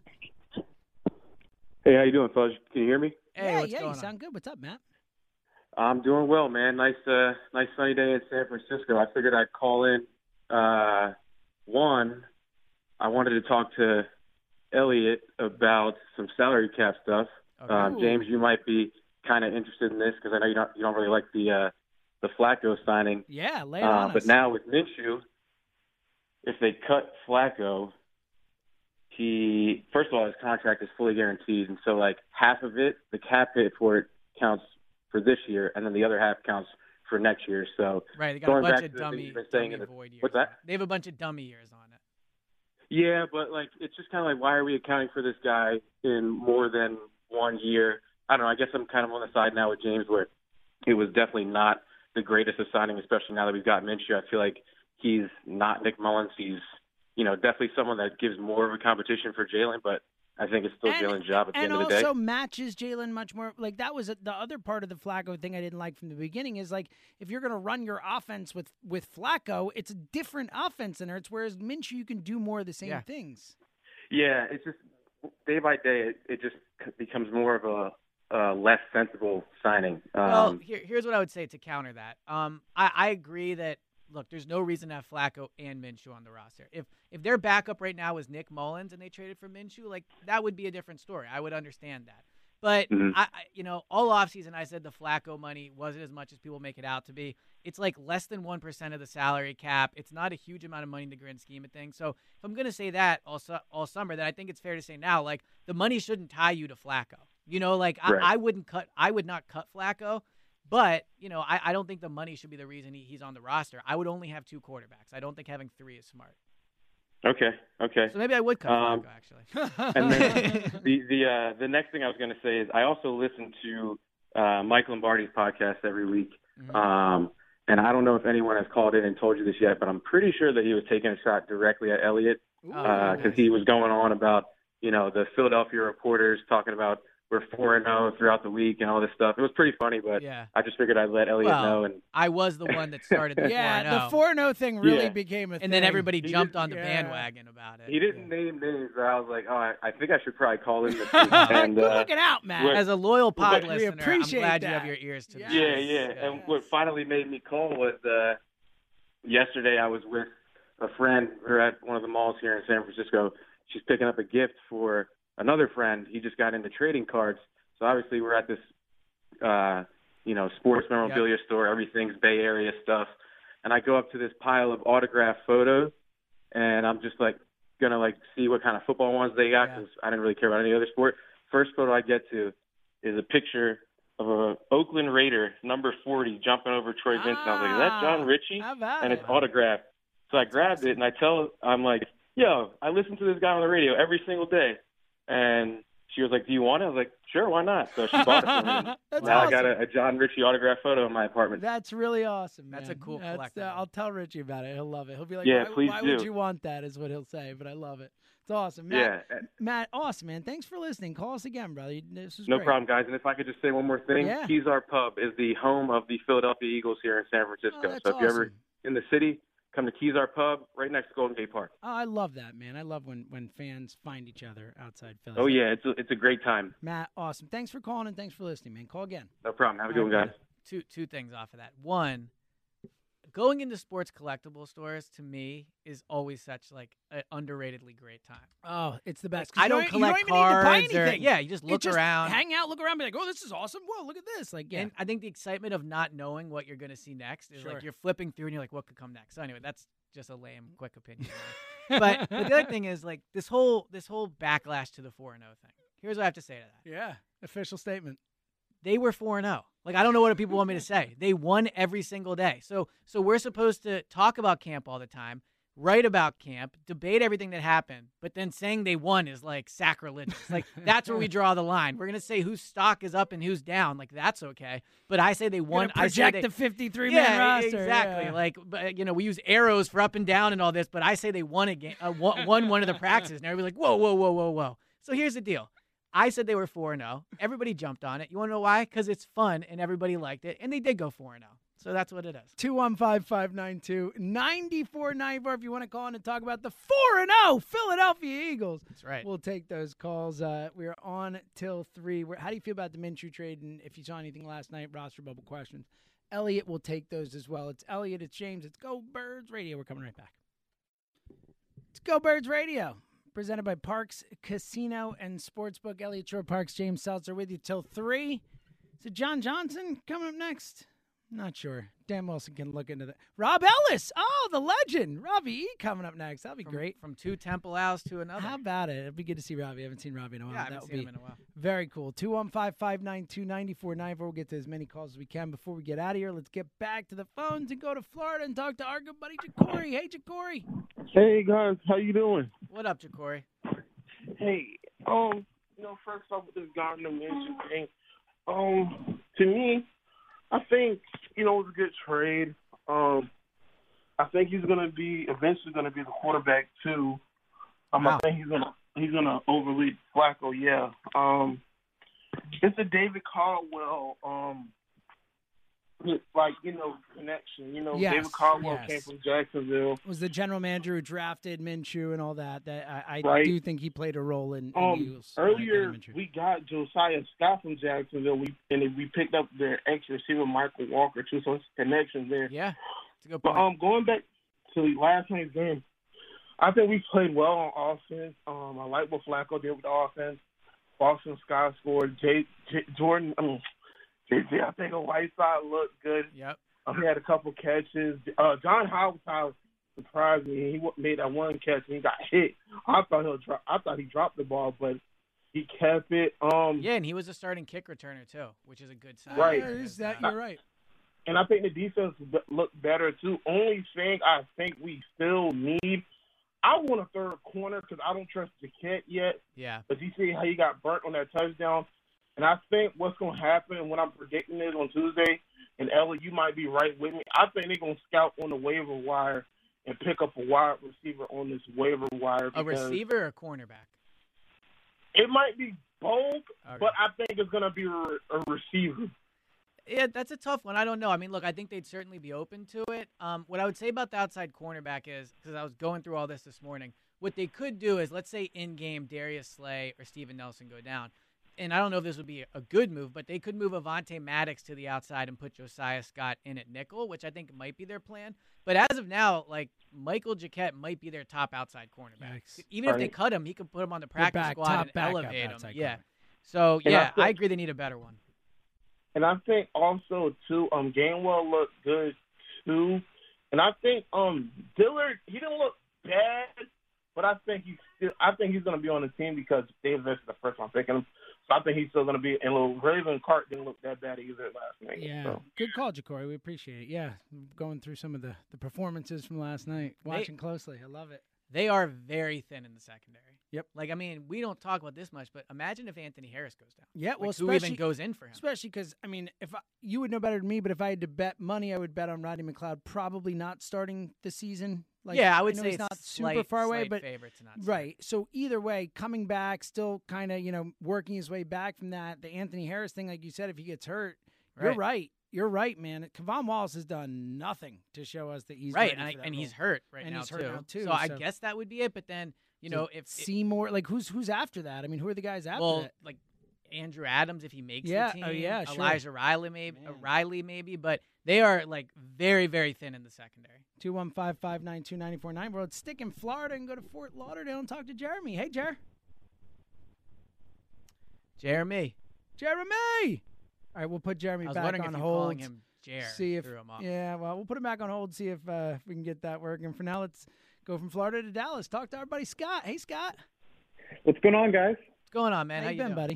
Hey, how you doing, Fudge? Can you hear me? Hey, yeah, what's yeah, going you on? sound good. What's up, Matt? I'm doing well, man. Nice, uh, nice sunny day in San Francisco. I figured I'd call in. Uh, one, I wanted to talk to Elliot about some salary cap stuff. Okay. Um, James, you might be kind of interested in this because I know you don't you don't really like the uh, the Flacco signing. Yeah, lay it Uh, on but us. now with Minshew, if they cut Flacco, he first of all his contract is fully guaranteed, and so like half of it, the cap hit for it counts for this year, and then the other half counts for next year. So Right, they got going a bunch back of to the thing dummy, you've been saying dummy in the- void years. what's that? on it. They have a bunch of dummy years on it. Yeah, but like it's just kind of like why are we accounting for this guy in more than one year? I don't know. I guess I'm kind of on the side now with James where it was definitely not the greatest of signing, especially now that we've got Minshew. I feel like he's not Nick Mullins. He's, you know, definitely someone that gives more of a competition for Jalen, but I think it's still And- Jalen's job at the and end of the day. also matches Jalen much more. Like, that was the other part of the Flacco thing I didn't like from the beginning is, like, if you're going to run your offense with, with Flacco, it's a different offense than Ertz, whereas Minshew, you can do more of the same Yeah. things. Yeah, it's just day by day, it, it just becomes more of a uh, less sensible signing. Um, Well, here, here's what I would say to counter that. Um, I, I agree that, look, there's no reason to have Flacco and Minshew on the roster. If if their backup right now was Nick Mullins and they traded for Minshew, like, that would be a different story. I would understand that. But, Mhm. I, I, you know, all offseason I said the Flacco money wasn't as much as people make it out to be. It's like less than one percent of the salary cap. It's not a huge amount of money in the grand scheme of things. So if I'm going to say that all, su- all summer, then I think it's fair to say now, like, the money shouldn't tie you to Flacco. You know, like, Right. I, I wouldn't cut – I would not cut Flacco. But, you know, I, I don't think the money should be the reason he, he's on the roster. I would only have two quarterbacks. I don't think having three is smart. Okay, okay. So maybe I would cut Um, Flacco, actually. And then the the uh, the next thing I was going to say is I also listen to uh, Mike Lombardi's podcast every week, Mm-hmm. um, and I don't know if anyone has called in and told you this yet, but I'm pretty sure that he was taking a shot directly at Elliott because Oh, he was going on about you know the Philadelphia reporters talking about we're four and zero throughout the week and all this stuff. It was pretty funny, but Yeah. I just figured I'd let Elliott Well, know. And I was the one that started the Yeah, four and the four and oh thing really Yeah. became a thing. And then everybody He jumped did- on the yeah. bandwagon about it. he didn't name names, but I was like, oh, I, I think I should probably call in this week. and, Good uh, looking out, Matt. what- As a loyal pod We listener, appreciate I'm glad that. you have your ears to the Yeah, yeah. And what finally made me call was uh, yesterday I was with a friend. We were at one of the malls here in San Francisco. She's picking up a gift for another friend. He just got into trading cards. So obviously we're at this, uh, you know, sports memorabilia store. Everything's Bay Area stuff. And I go up to this pile of autographed photos, and I'm just like gonna like see what kind of football ones they got because I didn't really care about any other sport. First photo I get to is a picture of a Oakland Raider, number forty, jumping over Troy Vincent. I was like, is that John Ritchie? How about And it? it's autographed. So I grabbed it and I tell, I'm like, yo, I listen to this guy on the radio every single day. And she was like, do you want it? I was like, sure, why not? So she bought it for me. That's now I got awesome. a, a John Ritchie autographed photo in my apartment. That's really awesome. That's man. a cool That's, collector. uh, I'll tell Richie about it. He'll love it. He'll be like, Yeah, why, please why do. would you want that is what he'll say, but I love it. It's awesome. Matt, Yeah. Matt, awesome, man. Thanks for listening. Call us again, brother. This was No great. problem, guys. And if I could just say one more thing, Yeah. Kezar Pub is the home of the Philadelphia Eagles here in San Francisco. Oh, that's so if you're ever awesome. in the city, come to Kezar Pub right next to Golden Gate Park. Oh, I love that, man. I love when, when fans find each other outside Philly. Oh, yeah, it's a, it's a great time. Matt, awesome. Thanks for calling and thanks for listening, man. Call again. No problem. Have a good one, guys. Two two things off of that. One, going into sports collectible stores to me is always such like an underratedly great time. Oh, it's the best. 'Cause I you don't you collect even need to buy cards or- anything. yeah, you just You look around. hang out, look around, be like, oh, this is awesome. Whoa, look at this. Like, yeah. And I think the excitement of not knowing what you're going to see next is Sure. like you're flipping through and you're like, what could come next? So anyway, that's just a lame, quick opinion. but, but the other thing is like this whole this whole backlash to the four and oh thing. Here's what I have to say to that. Yeah, official statement. They were four and oh. Like, I don't know what people want me to say. They won every single day. So so we're supposed to talk about camp all the time, write about camp, debate everything that happened, but then saying they won is like sacrilegious. Like, that's where we draw the line. We're going to say whose stock is up and who's down. Like, that's okay. But I say they won. Gonna I say project they, the fifty-three man yeah, roster. exactly. yeah. Like, but, you know, we use arrows for up and down and all this, but I say they won a game, uh, won, won one of the practices. And everybody's like, whoa, whoa, whoa, whoa, whoa. So here's the deal. I said they were four and oh. Everybody jumped on it. You want to know why? Because it's fun and everybody liked it, and they did go four and oh. So that's what it is. two one five, five nine two, nine four nine four if you want to call in and talk about the four and oh Philadelphia Eagles. That's right. We'll take those calls. Uh, we're on till three. We're, how do you feel about the Minshew trade? And if you saw anything last night, roster bubble questions. Elliot will take those as well. It's Elliot, it's James, it's Go Birds Radio. We're coming right back. It's Go Birds Radio, presented by Parks Casino and Sportsbook. Elliot Shore, Parks, James Seltzer with you till three. Is it John Johnson coming up next? Not sure. Dan Wilson can look into that. Rob Ellis. Oh, the legend. Robbie E. coming up next. That'll be From, great. From two Temple Owls to another. How about it? It'd be good to see Robbie. I haven't seen Robbie in a while. Yeah, I that haven't would seen be him in a while. very cool. two one five, five nine two, nine four nine four. We'll get to as many calls as we can before we get out of here. Let's get back to the phones and go to Florida and talk to our good buddy Jacory. Hey, Jacory. Hey guys, how you doing? What up, Jacory? Hey, um, you know, first off with this Gardner Minshew thing, um, to me, I think you know it was a good trade. Um, I think he's gonna be eventually gonna be the quarterback too. Um, Wow. I think he's gonna he's gonna overlead Flacco. Yeah. Um, it's a David Caldwell. Um. Like, you know, connection. You know, Yes, David Caldwell yes. came from Jacksonville. Was the general manager who drafted Minshew and all that. That I, I Right. do think he played a role in, in the Um, Eagles. uh, earlier getting Minshew. we got Josiah Scott from Jacksonville. We and then we picked up their ex receiver Michael Walker too. So it's a connection there. Yeah, it's a good But point. um, going back to last night's game, I think we played well on offense. Um, I like what Flacco did with the offense. Boston Scott scored. Jay, Jay, Jordan, I mean, J J, I think on Whiteside looked good. Yep. Um, he had a couple catches. Uh, John Howard surprised me. He made that one catch and he got hit. I thought he'll drop. I thought he dropped the ball, but he kept it. Um, yeah, and he was a starting kick returner too, which is a good sign. Right. Yeah, is that you're right. And I think the defense looked better too. Only thing I think we still need, I want a third corner because I don't trust Jaquette yet. Yeah. But you see how he got burnt on that touchdown. And I think what's going to happen, and what I'm predicting is on Tuesday, and Ellie, you might be right with me, I think they're going to scout on the waiver wire and pick up a wide receiver on this waiver wire. A receiver or a cornerback? It might be both, Okay. but I think it's going to be a, a receiver. Yeah, that's a tough one. I don't know. I mean, look, I think they'd certainly be open to it. Um, what I would say about the outside cornerback is, because I was going through all this this morning, what they could do is, let's say in-game Darius Slay or Steven Nelson go down. And I don't know if this would be a good move, but they could move Avonte Maddox to the outside and put Josiah Scott in at nickel, which I think might be their plan. But as of now, like, Michael Jaquette might be their top outside cornerback. Yikes. Even if Right. they cut him, he could put him on the practice back- squad top and backup elevate him. outside Yeah. corner. So, And I yeah, think- I agree they need a better one. And I think also too, um, Gainwell looked good too. And I think um Dillard, he didn't look bad, but I think he's still, I think he's going to be on the team because Davis is the first one picking him. So I think he's still going to be. And little Raven Cart didn't look that bad either last night. Yeah, So. good call, Jacory. We appreciate it. Yeah, going through some of the, the performances from last night, watching closely. I love it. They are very thin in the secondary. Yep. Like, I mean, we don't talk about this much, but imagine if Anthony Harris goes down. Yeah, Like, well, who even especially- goes in for him? Especially because, I mean, if I, you would know better than me, but if I had to bet money, I would bet on Rodney McLeod probably not starting the season. Like, Yeah, I would know say he's it's not slight- super far away, slight but favorite to not start. right. So either way, coming back, still kind of you know working his way back from that. The Anthony Harris thing, like you said, if he gets hurt, you're Right. right. You're right, man. Kevon Wallace has done nothing to show us that he's right, ready and, I, for that and he's role. hurt right and now, he's too. hurt now too. So, I guess that would be it. But then, you So know, if Seymour, like who's who's after that? I mean, who are the guys after well, that? like Andrew Adams if he makes Yeah, the team. oh, yeah, sure. Elijah Riley maybe, uh, Riley maybe, but they are like very very thin in the secondary. two one five, five nine two, nine four nine. Well, let's stick in Florida and go to Fort Lauderdale and talk to Jeremy. Hey, Jer. Jeremy. Jeremy! All right, we'll put Jeremy I was back wondering on if you hold. calling him Jer see if threw him off. Yeah, well, we'll put him back on hold. See if, uh, if we can get that working. For now, let's go from Florida to Dallas. Talk to our buddy Scott. Hey, Scott. What's going on, guys? What's going on, man? How, How you you been, doing? buddy?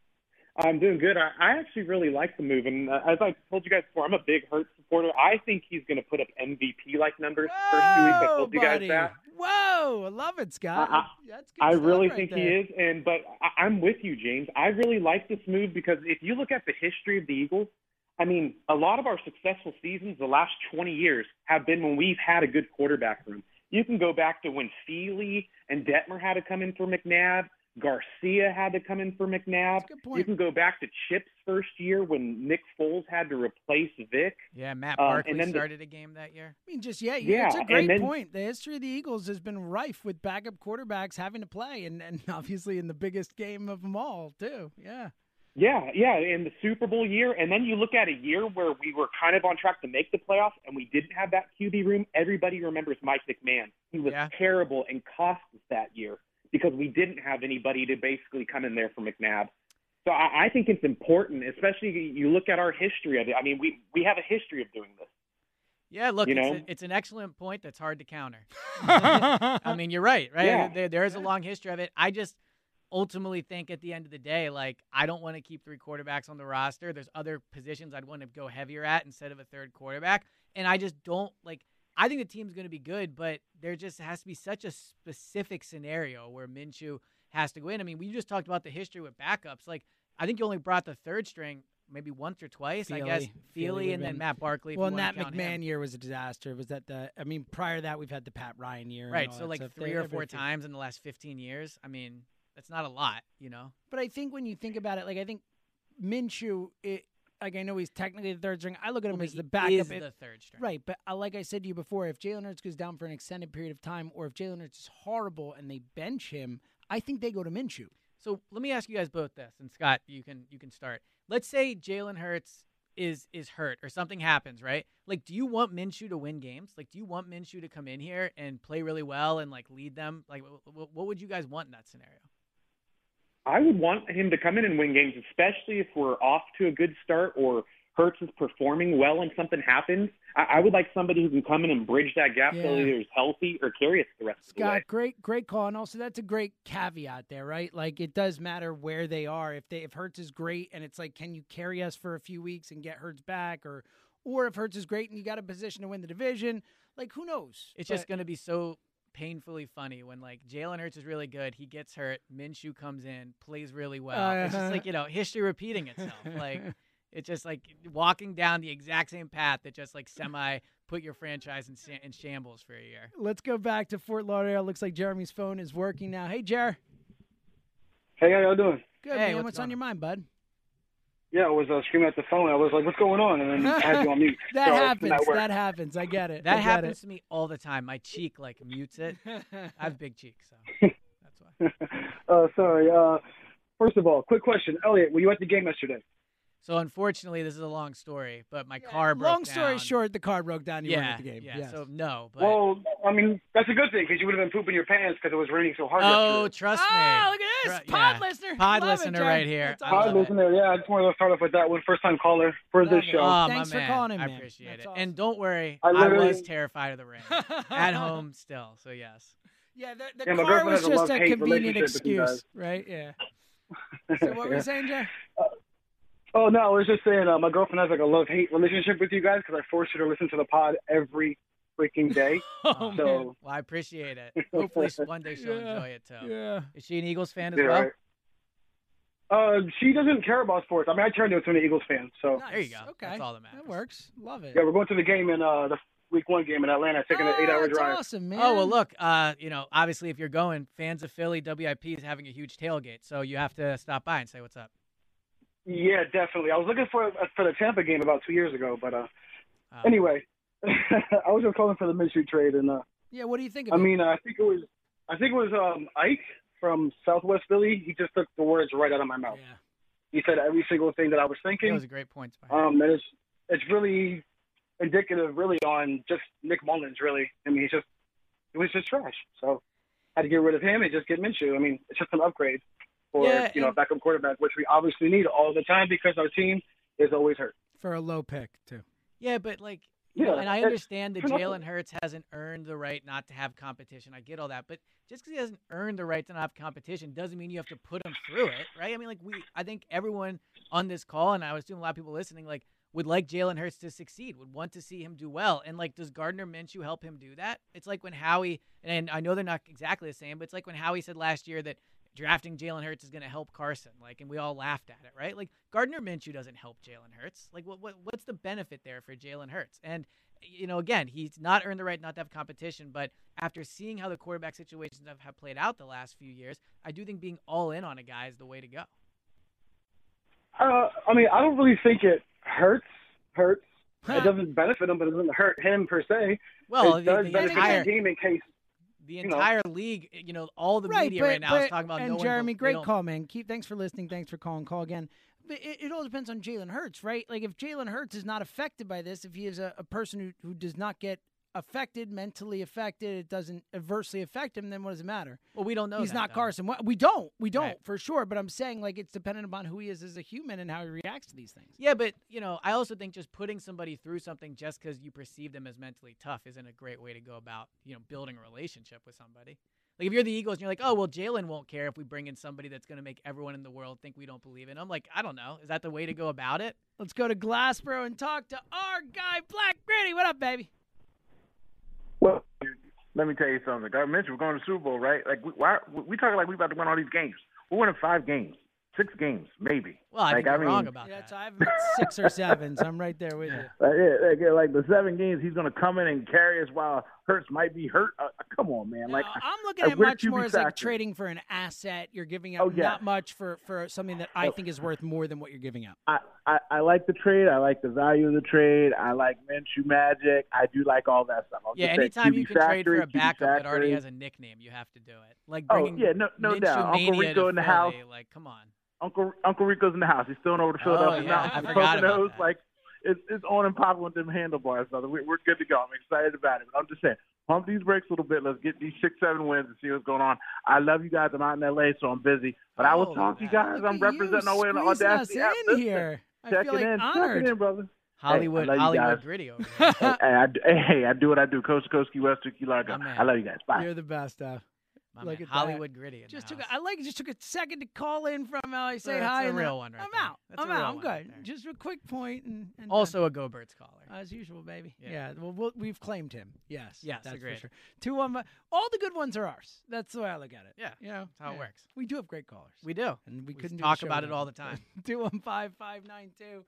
I'm doing good. I, I actually really like the move, and uh, as I told you guys before, I'm a big Hurts supporter. I think he's going to put up M V P-like numbers the first two weeks. I told you guys buddy. that. Whoa, I love it, Scott. I, That's good I stuff really right think there. he is, and but I, I'm with you, James. I really like this move because if you look at the history of the Eagles, I mean, a lot of our successful seasons the last twenty years have been when we've had a good quarterback room. You can go back to when Feely and Detmer had to come in for McNabb. Garcia had to come in for McNabb. You can go back to Chip's first year when Nick Foles had to replace Vic. Yeah, Matt Um, Barkley and then the- started a game that year. I mean, just, yeah, Yeah, it's a and great then- point. The history of the Eagles has been rife with backup quarterbacks having to play, and, and obviously in the biggest game of them all, too. Yeah. Yeah, yeah, in the Super Bowl year. And then you look at a year where we were kind of on track to make the playoffs and we didn't have that Q B room. Everybody remembers Mike McMahon. He was terrible and cost us that year because we didn't have anybody to basically come in there for McNabb. So I, I think it's important, especially you look at our history of it. I mean, we, we have a history of doing this. Yeah, look, You it's, know? a, it's an excellent point that's hard to counter. I mean, you're right, right? Yeah. There, there is a long history of it. I just ultimately think at the end of the day, like, I don't want to keep three quarterbacks on the roster. There's other positions I'd want to go heavier at instead of a third quarterback. And I just don't, like, I think the team's going to be good, but there just has to be such a specific scenario where Minshew has to go in. I mean, we just talked about the history with backups. Like, I think you only brought the third string maybe once or twice, I guess. Feely would've and then been- Matt Barkley. If Well, you and want that to count McMahon him. year was a disaster. Was that the? I mean, prior to that, we've had the Pat Ryan year. and Right, all so that like stuff. three They're or four everything. times in the last fifteen years. I mean, that's not a lot, you know? But I think when you think about it, like I think Minshew, it, like I know he's technically the third string. I look at him Well, as but the he backup. is if- the third string. Right, but uh, like I said to you before, if Jalen Hurts goes down for an extended period of time, or if Jalen Hurts is horrible and they bench him, I think they go to Minshew. So let me ask you guys both this, and Scott, you can you can start. Let's say Jalen Hurts is is hurt or something happens, right? Like, do you want Minshew to win games? Like, do you want Minshew to come in here and play really well and like lead them? Like, w- w- what would you guys want in that scenario? I would want him to come in and win games, especially if we're off to a good start or Hurts is performing well and something happens. I, I would like somebody who can come in and bridge that gap Yeah. so either is healthy or carry us the rest of the way. Scott, great, great call, and also that's a great caveat there, right? Like it does matter where they are. If they if Hurts is great, and it's like, can you carry us for a few weeks and get Hurts back, or or if Hurts is great and you got a position to win the division, like who knows? It's But- just going to be so painfully funny when like Jalen Hurts is really good, he gets hurt, Minshew comes in, plays really well. Uh, it's just like, you know, history repeating itself. Like it's just like walking down the exact same path that just like semi put your franchise in, in shambles for a year. Let's go back to Fort Lauderdale. Looks like Jeremy's phone is working now. Hey, Jer. Hey, how y'all doing? Good, Hey, man. what's What's, going on your mind, bud? Yeah, I was uh, screaming at the phone. I was like, "What's going on?" And then I had you on mute. That So it's happens. not working. That happens. I get it. I That get happens it. to me all the time. My cheek like mutes it. I have big cheeks, so that's why. uh, sorry. Uh, first of all, quick question, Elliot. Were you at the game yesterday? So unfortunately, this is a long story, but my car broke Long story down. short, the car broke down. You weren't yeah, at the game. yeah. Yes. So no, but Well, I mean, that's a good thing because you would have been pooping your pants because it was raining so hard. oh, yesterday. trust me. Oh, look at this. Tru- Pod yeah. listener. Pod Love it, listener Jer. right here. That's I Hi, awesome. love it. listen there. Yeah, I just wanted to start off with that one. First time caller for Love this it. show. Oh, Thanks my for man. calling in, I man. appreciate That's it. awesome. And don't worry, I I, literally- was terrified of the rain. At home still, so yes. Yeah, the, the Yeah, my car girlfriend was has a just a love-hate convenient relationship with you excuse, guys. right? Yeah. So what were you saying, Jer? Oh no, I was just saying uh, my girlfriend has like a love-hate relationship with you guys because I force her to listen to the pod every freaking day. Oh, so Well, I appreciate it. Hopefully, one day she'll Yeah. enjoy it too. Yeah. Is she an Eagles fan as yeah, well? right. Uh, she doesn't care about sports. I mean, I turned into an Eagles fan. So Nice. There you go. Okay. That's all that matters. That works. Love it. yeah, we're going to the game in uh the week one game in Atlanta, taking oh, an eight-hour that's drive. awesome, man. Oh well, look. Uh, you know, obviously, if you're going, fans of Philly, W I P is having a huge tailgate, so you have to stop by and say what's up. Yeah, definitely. I was looking for for the Tampa game about two years ago, but uh, Oh. anyway, I was just calling for the Minshew trade, and uh, Yeah, what do you think of I it? mean, I think it was I think it was um Ike from Southwest Philly. He just took the words right out of my mouth. Yeah. He said every single thing that I was That thinking. was a great point. by him. Um, and it's it's really indicative, really, on just Nick Mullins. Really, I mean, he's just it was just trash. So had to get rid of him and just get Minshew. I mean, it's just an upgrade for Yeah, you know a and- backup quarterback, which we obviously need all the time because our team is always hurt. For a low pick, too. Yeah, but like, you know, Yeah, and I it's- understand that for nothing. Jalen Hurts hasn't earned the right not to have competition. I get all that, but just because he hasn't earned the right to not have competition doesn't mean you have to put him through it, right? I mean, like we, I think everyone on this call, and I was doing a lot of people listening, like would like Jalen Hurts to succeed, would want to see him do well, and like, does Gardner Minshew help him do that? It's like when Howie, and I know they're not exactly the same, but it's like when Howie said last year that drafting Jalen Hurts is going to help Carson, like, and we all laughed at it, right? Like Gardner Minshew doesn't help Jalen Hurts. Like, what, what what's the benefit there for Jalen Hurts? And you know, again, he's not earned the right not to have competition, but after seeing how the quarterback situations have, have played out the last few years, I do think being all in on a guy is the way to go. Uh, I mean, I don't really think it hurts. Hurts. Huh. It doesn't benefit him, but it doesn't hurt him per se. Well, it the- does the benefit entire- the team in case. The You know. entire league, you know, all the Right, media but, right now but, is talking about and no one. Jeremy, they great don't- call, man. Keep thanks for listening. Thanks for calling. Call again. But it, it all depends on Jalen Hurts, right? Like if Jalen Hurts is not affected by this, if he is a, a person who, who does not get affected, mentally affected, it doesn't adversely affect him, then what does it matter? Well, we don't know. He's that, not though. Carson. Well, We don't. We don't Right. for sure. But I'm saying like it's dependent upon who he is as a human and how he reacts to these things. Yeah, but you know, I also think just putting somebody through something just because you perceive them as mentally tough isn't a great way to go about, you know, building a relationship with somebody. Like if you're the Eagles and you're like, oh well, Jalen won't care if we bring in somebody that's going to make everyone in the world think we don't believe in him. Like I don't know, is that the way to go about it? Let's go to Glassboro and talk to our guy Black Gritty. What up, baby? Well, let me tell you something. I mentioned we're going to the Super Bowl, right? Like we, why, we talking like we about to win all these games. We're winning five games, six games, maybe. Well, I like, think you're I mean, wrong about Yeah, that. so I have him at six or seven, so I'm right there with you. Like, yeah, like, yeah, like the seven games, he's going to come in and carry us while Hurts might be hurt. Uh, come on, man. Like I'm looking like, at we're much Q B more as like factory. trading for an asset. You're giving up Oh, yeah. not much for, for something that I think is worth more than what you're giving up. I, I, I like the trade. I like the value of the trade. I like Minshew magic. I do like all that stuff. I'm Yeah, just saying anytime Q B you can trade factory, for a Q B backup that already factory. has a nickname, you have to do it. Like Oh, bringing yeah, no- no Minshew doubt. Uncle Mania Rico to in the Philly, house. Like, come on. Uncle Uncle Rico's in the house. He's still over to Oh, Philadelphia. yeah, Mountains I with forgot about Poconos. that. Like it's it's on and popping with them handlebars, brother. We, we're good to go. I'm excited about it. But I'm just saying, pump these brakes a little bit. Let's get these six, seven wins and see what's going on. I love you guys. I'm out in L A, so I'm busy. But I will talk to you guys. I'm representing our way on the Audacity app. in here. I Check feel it like in. honored. Check it in, brother. Hollywood, hey, Hollywood gritty over here. hey, hey, I, hey, I do what I do. Coast to Coast, Key West to Key Largo. I love you guys. Bye. You're the best, uh. My Look man, at Hollywood that. gritty. in Just the took. house. A, I like. It just took a second to call in from L A. Say That's hi. a and real then one right I'm there. out. That's I'm a real out. I'm one right good. there. Just a quick point and, and Also a Go Birds caller. as usual, baby. Yeah. Yeah. Well, we'll, we've claimed him. Yes. Yes, that's agreed. for sure. Two one. All the good ones are ours. That's the way I look at it. Yeah, You know, that's how it yeah. works. We do have great callers. We do. And we, We couldn't do talk the show about it without all the them. time. two one five, five nine two,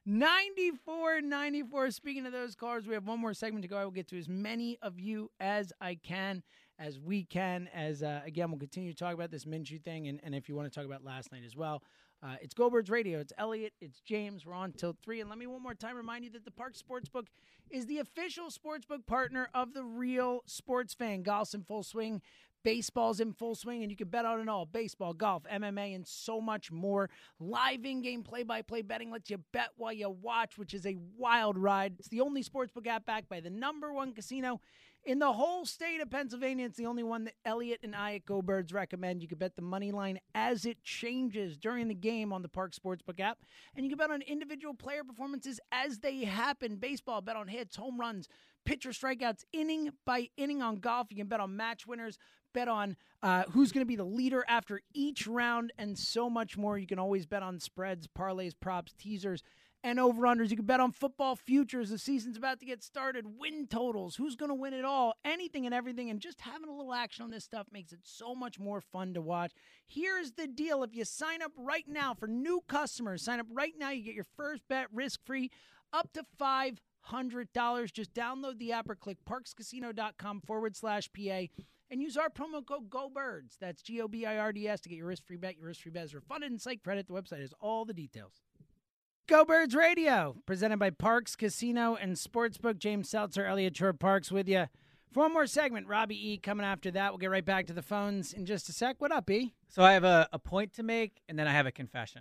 nine four nine four. Speaking of those callers, we have one more segment to go. I will get to as many of you as I can, as we can, as, uh, again, we'll continue to talk about this Minshew thing, and, and if you want to talk about last night as well. Uh, it's Go Birds Radio. It's Elliot. It's James. We're on till three. And let me one more time remind you that the Parx Sportsbook is the official sportsbook partner of the Real Sports Fan. Golf's in full swing. Baseball's in full swing, and you can bet on it all. Baseball, golf, M M A, and so much more. Live in-game play-by-play betting lets you bet while you watch, which is a wild ride. It's the only sportsbook app backed by the number one casino in the whole state of Pennsylvania. It's the only one that Elliot and I at Go Birds recommend. You can bet the money line as it changes during the game on the Parx Sportsbook app. And you can bet on individual player performances as they happen. Baseball, bet on hits, home runs, pitcher strikeouts, inning by inning. On golf, you can bet on match winners, bet on uh, who's going to be the leader after each round, and so much more. You can always bet on spreads, parlays, props, teasers, and over-unders. You can bet on football futures. The season's about to get started. Win totals. Who's going to win it all? Anything and everything. And just having a little action on this stuff makes it so much more fun to watch. Here's the deal. If you sign up right now for new customers, sign up right now, you get your first bet risk-free up to five hundred dollars. Just download the app or click parxcasino.com forward slash PA and use our promo code GOBIRDS. That's G O B I R D S to get your risk-free bet. Your risk-free bet is refunded in site credit. The website has all the details. Go Birds Radio, presented by Parx Casino and Sportsbook. James Seltzer, Elliot Shore-Parks with you. For one more segment, Robbie E. coming after that. We'll get right back to the phones in just a sec. What up, E? So I have a, a point to make, and then I have a confession.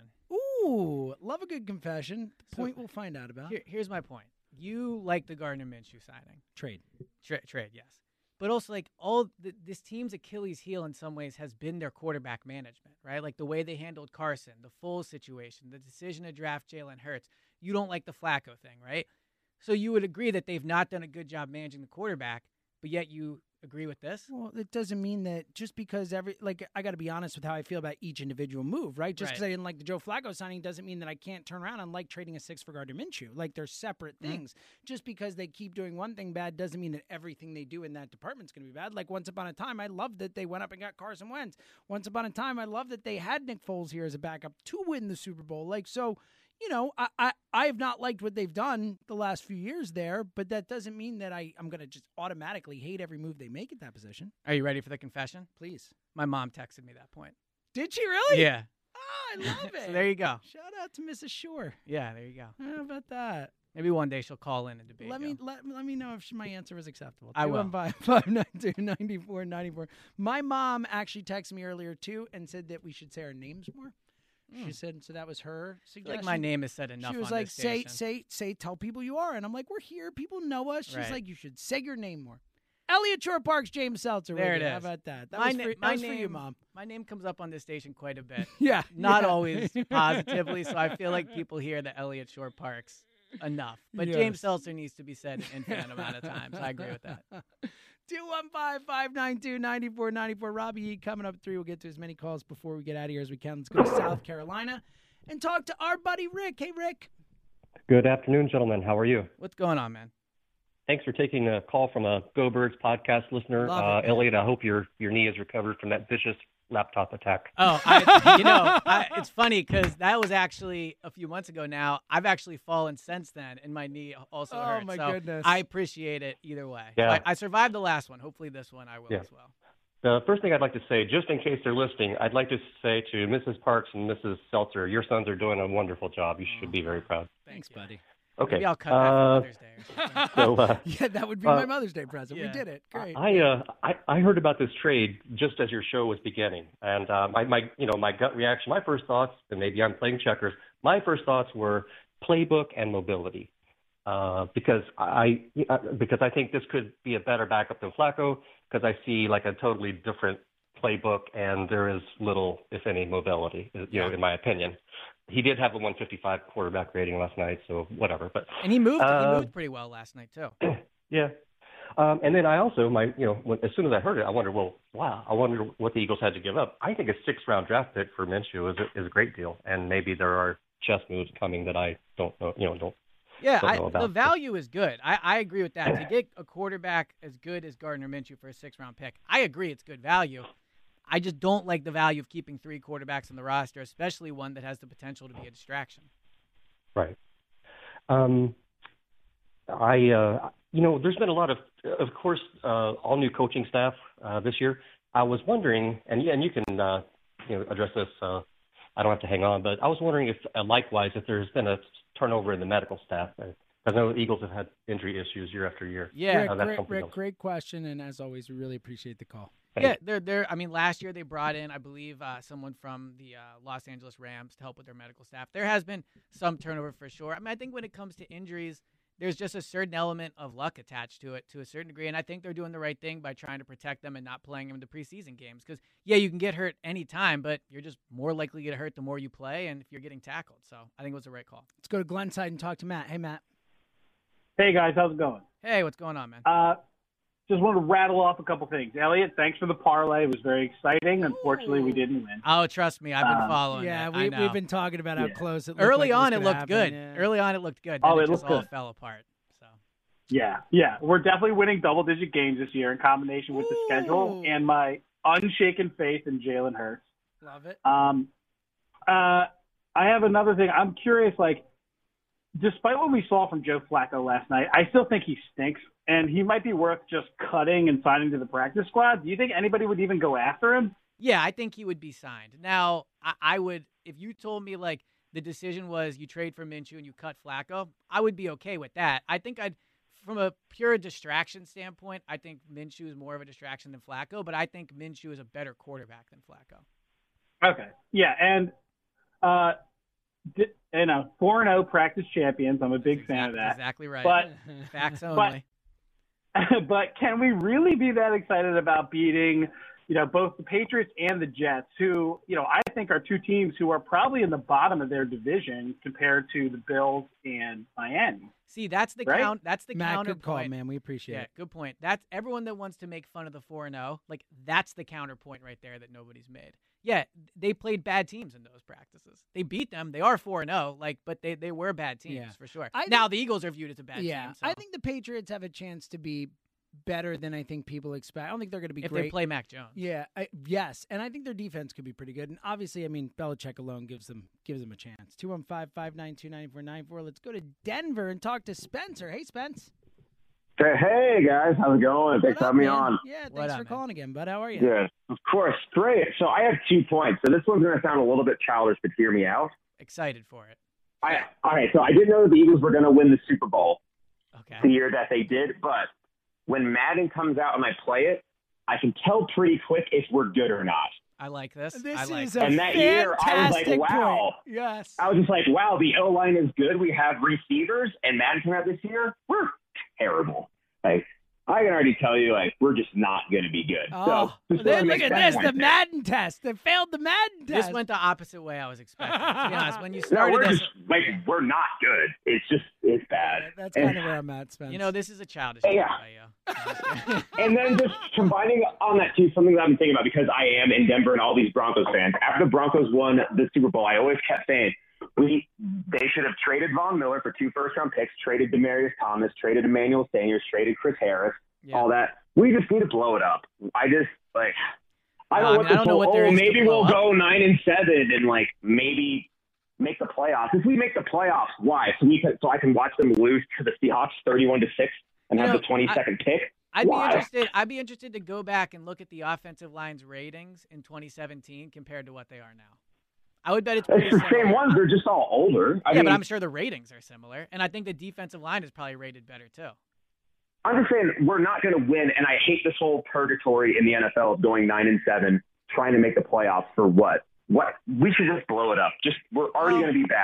Ooh, love a good confession. The point we'll find out about. Here, here's my point. You like the Gardner Minshew signing. Trade. Tra- trade, yes. But also, like, all the, this team's Achilles heel in some ways has been their quarterback management, right? Like the way they handled Carson, the full situation, the decision to draft Jalen Hurts. You don't like the Flacco thing, right? So you would agree that they've not done a good job managing the quarterback, but yet you agree with this? Well, it doesn't mean that just because every, like, I got to be honest with how I feel about each individual move, right? Just because Right. I didn't like the Joe Flacco signing doesn't mean that I can't turn around and like trading a six for Gardner Minshew. Like, they're separate Mm-hmm. things. Just because they keep doing one thing bad doesn't mean that everything they do in that department's going to be bad. Like, once upon a time, I loved that they went up and got Carson Wentz. Once upon a time, I loved that they had Nick Foles here as a backup to win the Super Bowl. Like, so, you know, I, I, I have not liked what they've done the last few years there, but that doesn't mean that I, I'm going to just automatically hate every move they make at that position. Are you ready for the confession? Please. My mom texted me that point. Did she really? Yeah. Oh, I love it. So there you go. Shout out to Missus Shore. Yeah, there you go. How about that? Maybe one day she'll call in and debate. Let you. me let, let me know if she, my answer was acceptable. I will. two one five, five nine two, nine four nine four. My mom actually texted me earlier too and said that we should say our names more. She Mm. said so that was her I feel suggestion. like my name is said enough She was on like, this say, station. say, say, tell people you are, and I'm like, we're here. People know us. She's Right. like, you should say your name more. Elliot Shore-Parks, James Seltzer. There with it you. is. How about that? That my was, na- for, that my was name, for you, Mom. My name comes up on this station quite a bit. Yeah, Not yeah. always positively, so I feel like people hear the Elliot Shore-Parks enough. But Yes. James Seltzer needs to be said an infinite amount of times. I agree with that. two one five, five nine two, nine four nine four. Robbie E. coming up at three. We'll get to as many calls before we get out of here as we can. Let's go to South Carolina and talk to our buddy Rick. Hey, Rick. Good afternoon, gentlemen. How are you? What's going on, man? Thanks for taking a call from a Go Birds podcast listener. Love it, uh, man. Elliot, I hope your, your knee is recovered from that vicious laptop attack. Oh, I, you know, I, it's funny because that was actually a few months ago now. I've actually fallen since then, and my knee also Oh, hurts. my so goodness. I appreciate it either way. Yeah. I, I survived the last one. Hopefully this one I will Yeah. as well. The first thing I'd like to say, just in case they're listening, I'd like to say to Missus Parks and Missus Seltzer, your sons are doing a wonderful job. You should be very proud. Thanks, buddy. Okay. Maybe I'll cut that for uh, Mother's Day or something. so, uh, Yeah, that would be uh, my Mother's Day present. yeah. We did it. Great. I, uh, I I heard about this trade just as your show was beginning, and uh, my my you know my gut reaction, my first thoughts, and maybe I'm playing checkers. My first thoughts were playbook and mobility. uh, because I because I think this could be a better backup than Flacco, because I see like a totally different playbook, and there is little, if any, mobility, you know, in my opinion. He did have a one fifty-five quarterback rating last night, so whatever. But And he moved. uh, he moved pretty well last night too. Yeah. Um, and then I also, my, you know, when, as soon as I heard it, I wondered, well, wow, I wonder what the Eagles had to give up. I think a six-round draft pick for Minshew is a, is a great deal, and maybe there are chess moves coming that I don't know, you know, don't. Yeah, don't I, know about. the value is good. I, I agree with that. To get a quarterback as good as Gardner Minshew for a six-round pick, I agree it's good value. I just don't like the value of keeping three quarterbacks on the roster, especially one that has the potential to be a distraction. Right. Um, I, uh, you know, there's been a lot of, of course, uh, all new coaching staff uh, this year. I was wondering, and yeah, and you can, uh, you know, address this. Uh, I don't have to hang on, but I was wondering if, uh, likewise, if there's been a turnover in the medical staff. I know the Eagles have had injury issues year after year. Yeah, Rick, uh, that's Rick, something Rick, else. great question, and as always, we really appreciate the call. Yeah, they're they're. I mean, last year they brought in, I believe, uh, someone from the uh, Los Angeles Rams to help with their medical staff. There has been some turnover for sure. I mean, I think when it comes to injuries, there's just a certain element of luck attached to it to a certain degree, and I think they're doing the right thing by trying to protect them and not playing them in the preseason games. Because yeah, you can get hurt anytime, but you're just more likely to get hurt the more you play, and if you're getting tackled. So I think it was the right call. Let's go to Glenside and talk to Matt. Hey, Matt. Hey, guys. How's it going? Hey, what's going on, man? Uh, just wanted to rattle off a couple things. Elliot, thanks for the parlay. It was very exciting. Unfortunately, we didn't win. Oh, trust me, I've been Um, following Yeah, it. we, I know. we've been talking about how Yeah. close it looked. Early like on, it, it was looked gonna good. happen, yeah. Early on, it looked good. Oh, Then it it just looked all good. fell apart. Yeah, yeah. We're definitely winning double-digit games this year in combination with the schedule and my unshaken faith in Jalen Hurts. Love it. Um, uh, I have another thing. I'm curious, like, despite what we saw from Joe Flacco last night, I still think he stinks, and he might be worth just cutting and signing to the practice squad. Do you think anybody would even go after him? Yeah, I think he would be signed. Now, I, I would, if you told me, like, the decision was you trade for Minshew and you cut Flacco, I would be okay with that. I think I'd, from a pure distraction standpoint, I think Minshew is more of a distraction than Flacco, but I think Minshew is a better quarterback than Flacco. Okay. Yeah, and, uh, di- you know, four and oh practice champions. I'm a big fan of that. Exactly right. But, Facts but, only. but can we really be that excited about beating, you know, both the Patriots and the Jets, who, you know, I think are two teams who are probably in the bottom of their division compared to the Bills and Miami? See, that's the Right? count. That's the Matt, counterpoint. good call, man. We appreciate Yeah, it. good point. That's everyone that wants to make fun of the four and zero. Like that's the counterpoint right there that nobody's made. Yeah, they played bad teams in those practices. They beat them. They are four and zero. Like, but they they were bad teams Yeah. for sure. I now think- the Eagles are viewed as a bad yeah, team. So. I think the Patriots have a chance to be better than I think people expect. I don't think they're going to be if great. they play Mac Jones. Yeah, I, yes, and I think their defense could be pretty good. And obviously, I mean, Belichick alone gives them gives them a chance. two one five, five nine two, nine four nine four. Let's go to Denver and talk to Spencer. Hey, Spence. Hey guys, how's it going? Thanks for having me on. Yeah, thanks for calling again, bud. How are you? Good, of course, great. So I have two points. So this one's going to sound a little bit childish, but hear me out. Excited for it. I, all right, so I didn't know the Eagles were going to win the Super Bowl okay. the year that they did, but when Madden comes out and I play it, I can tell pretty quick if we're good or not. I like this. This I like is this. a And that year, I was like, fantastic wow. point. Yes. I was just like, wow, the O-line is good. We have receivers, and Madden came out this year, we're terrible. Like, I can already tell you, like, we're just not going to be good. Oh, so just then wanna look make at that this, point the there. Madden test. They failed the Madden test. This went the opposite way I was expecting. To be honest, when you No, started we're this, just like we're not good. It's just it's bad. That's And- kind of where I'm at, Spence. you know, this is a childish Hey, take yeah. by you. And then just combining on that too, something that I've been thinking about because I am in Denver and all these Broncos fans. After the Broncos won the Super Bowl, I always kept saying we they should have traded Von Miller for two first round picks, traded Demaryius Thomas, traded Emmanuel Sanders, traded Chris Harris, Yeah. all that. We just need to blow it up. I just like I No, I don't, mean, I don't know what there oh, is to maybe blow we'll up. go nine and seven and like maybe make the playoffs. If we make the playoffs, why? So we can, so I can watch them lose to the Seahawks thirty-one to six and You have know, the twenty-second pick. I'd why? be interested. I'd be interested to go back and look at the offensive line's ratings in twenty seventeen compared to what they are now. I would bet it's pretty It's the similar. same ones. They're just all older. I yeah, mean, but I'm sure the ratings are similar, and I think the defensive line is probably rated better too. I'm just saying we're not going to win, and I hate this whole purgatory in the N F L of going nine and seven, trying to make the playoffs for what? What we should just blow it up. Just we're already Oh. going to be bad.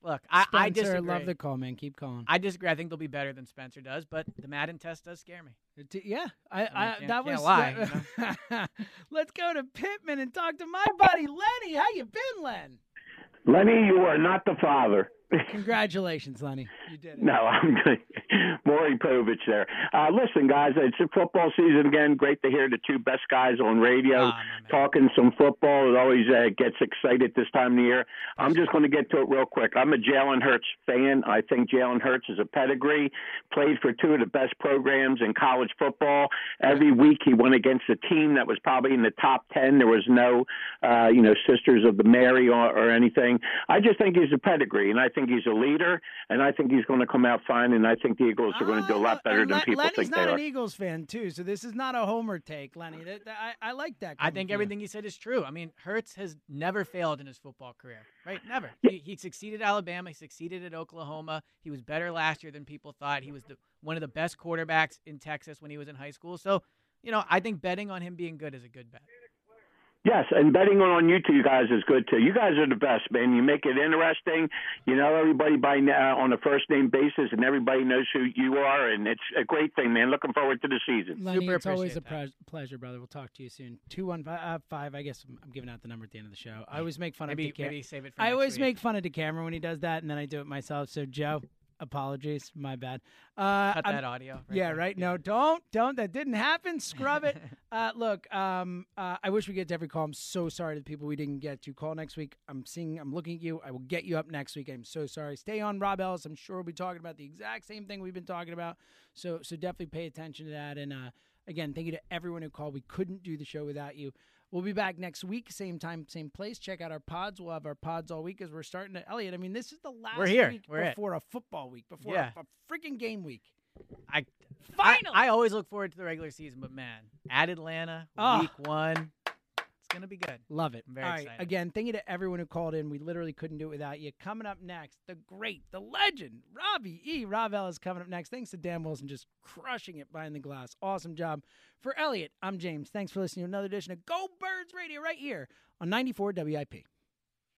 Look, I, I Spencer, disagree. love the call, man. Keep calling. I disagree. I think they'll be better than Spencer does, but the Madden test does scare me. It- yeah, I, I, I mean, can't- that can't was. lie, you Let's go to Pittman and talk to my buddy Lenny. How you been, Len? Lenny, you are not the father. Congratulations, Lenny. You did it. No, I'm good. Maury Povich there. Uh, listen, guys, it's a football season again. Great to hear the two best guys on radio talking some football. It always uh, gets excited this time of the year. I'm just going to get to it real quick. I'm a Jalen Hurts fan. I think Jalen Hurts is a pedigree. Played for two of the best programs in college football. Every week he went against a team that was probably in the top ten. There was no, uh, you know, Sisters of the Mary or, or anything. I just think he's a pedigree, and I think he's a leader, and I think he's going to come out fine, and I think the Eagles are going to do a lot better And than Len- people Lenny's think not they an are. Eagles fan too, so this is not a homer take, Lenny. That, that- I, I like that. I coming think from you. everything he said is true. I mean, Hurts has never failed in his football career, right? Never. He, he succeeded at Alabama. He succeeded at Oklahoma. He was better last year than people thought. He was the, one of the best quarterbacks in Texas when he was in high school. So, you know, I think betting on him being good is a good bet. Yes, and betting on you two guys is good too. You guys are the best, man. You make it interesting. You know everybody by now on a first name basis, and everybody knows who you are, and it's a great thing, man. Looking forward to the season. Lenny, it's always a pre- pleasure, brother. We'll talk to you soon. Two one five. Uh, five. I guess I'm, I'm giving out the number at the end of the show. I always make fun Maybe- of. Decam- maybe save it for I next always week. make fun of DeCamera when he does that, and then I do it myself. So Joe, apologies, my bad. Uh, Cut I'm- that audio right yeah, there. right. No, don't, don't. That didn't happen. Scrub it. uh, look, um, uh, I wish we get to every call. I'm so sorry to the people we didn't get to. Call next week. I'm seeing. I'm looking at you. I will get you up next week. I'm so sorry. Stay on, Rob Ellis. I'm sure we'll be talking about the exact same thing we've been talking about. So, so definitely pay attention to that. And uh, again, thank you to everyone who called. We couldn't do the show without you. We'll be back next week, same time, same place. Check out our pods. We'll have our pods all week as we're starting to. Elliot, I mean, this is the last We're here. week We're it. before a football week, before Yeah. a, a freaking game week. I, I I always look forward to the regular season, but man, at Atlanta, Oh. week one, it's gonna be good. Love it. I'm very All right. excited. Again, thank you to everyone who called in. We literally couldn't do it without you. Coming up next, the great, the legend, Robbie E. Rob Ellis coming up next. Thanks to Dan Wilson just crushing it behind the glass. Awesome job. For Elliot, I'm James. Thanks for listening to another edition of Go Birds Radio right here on ninety-four W I P.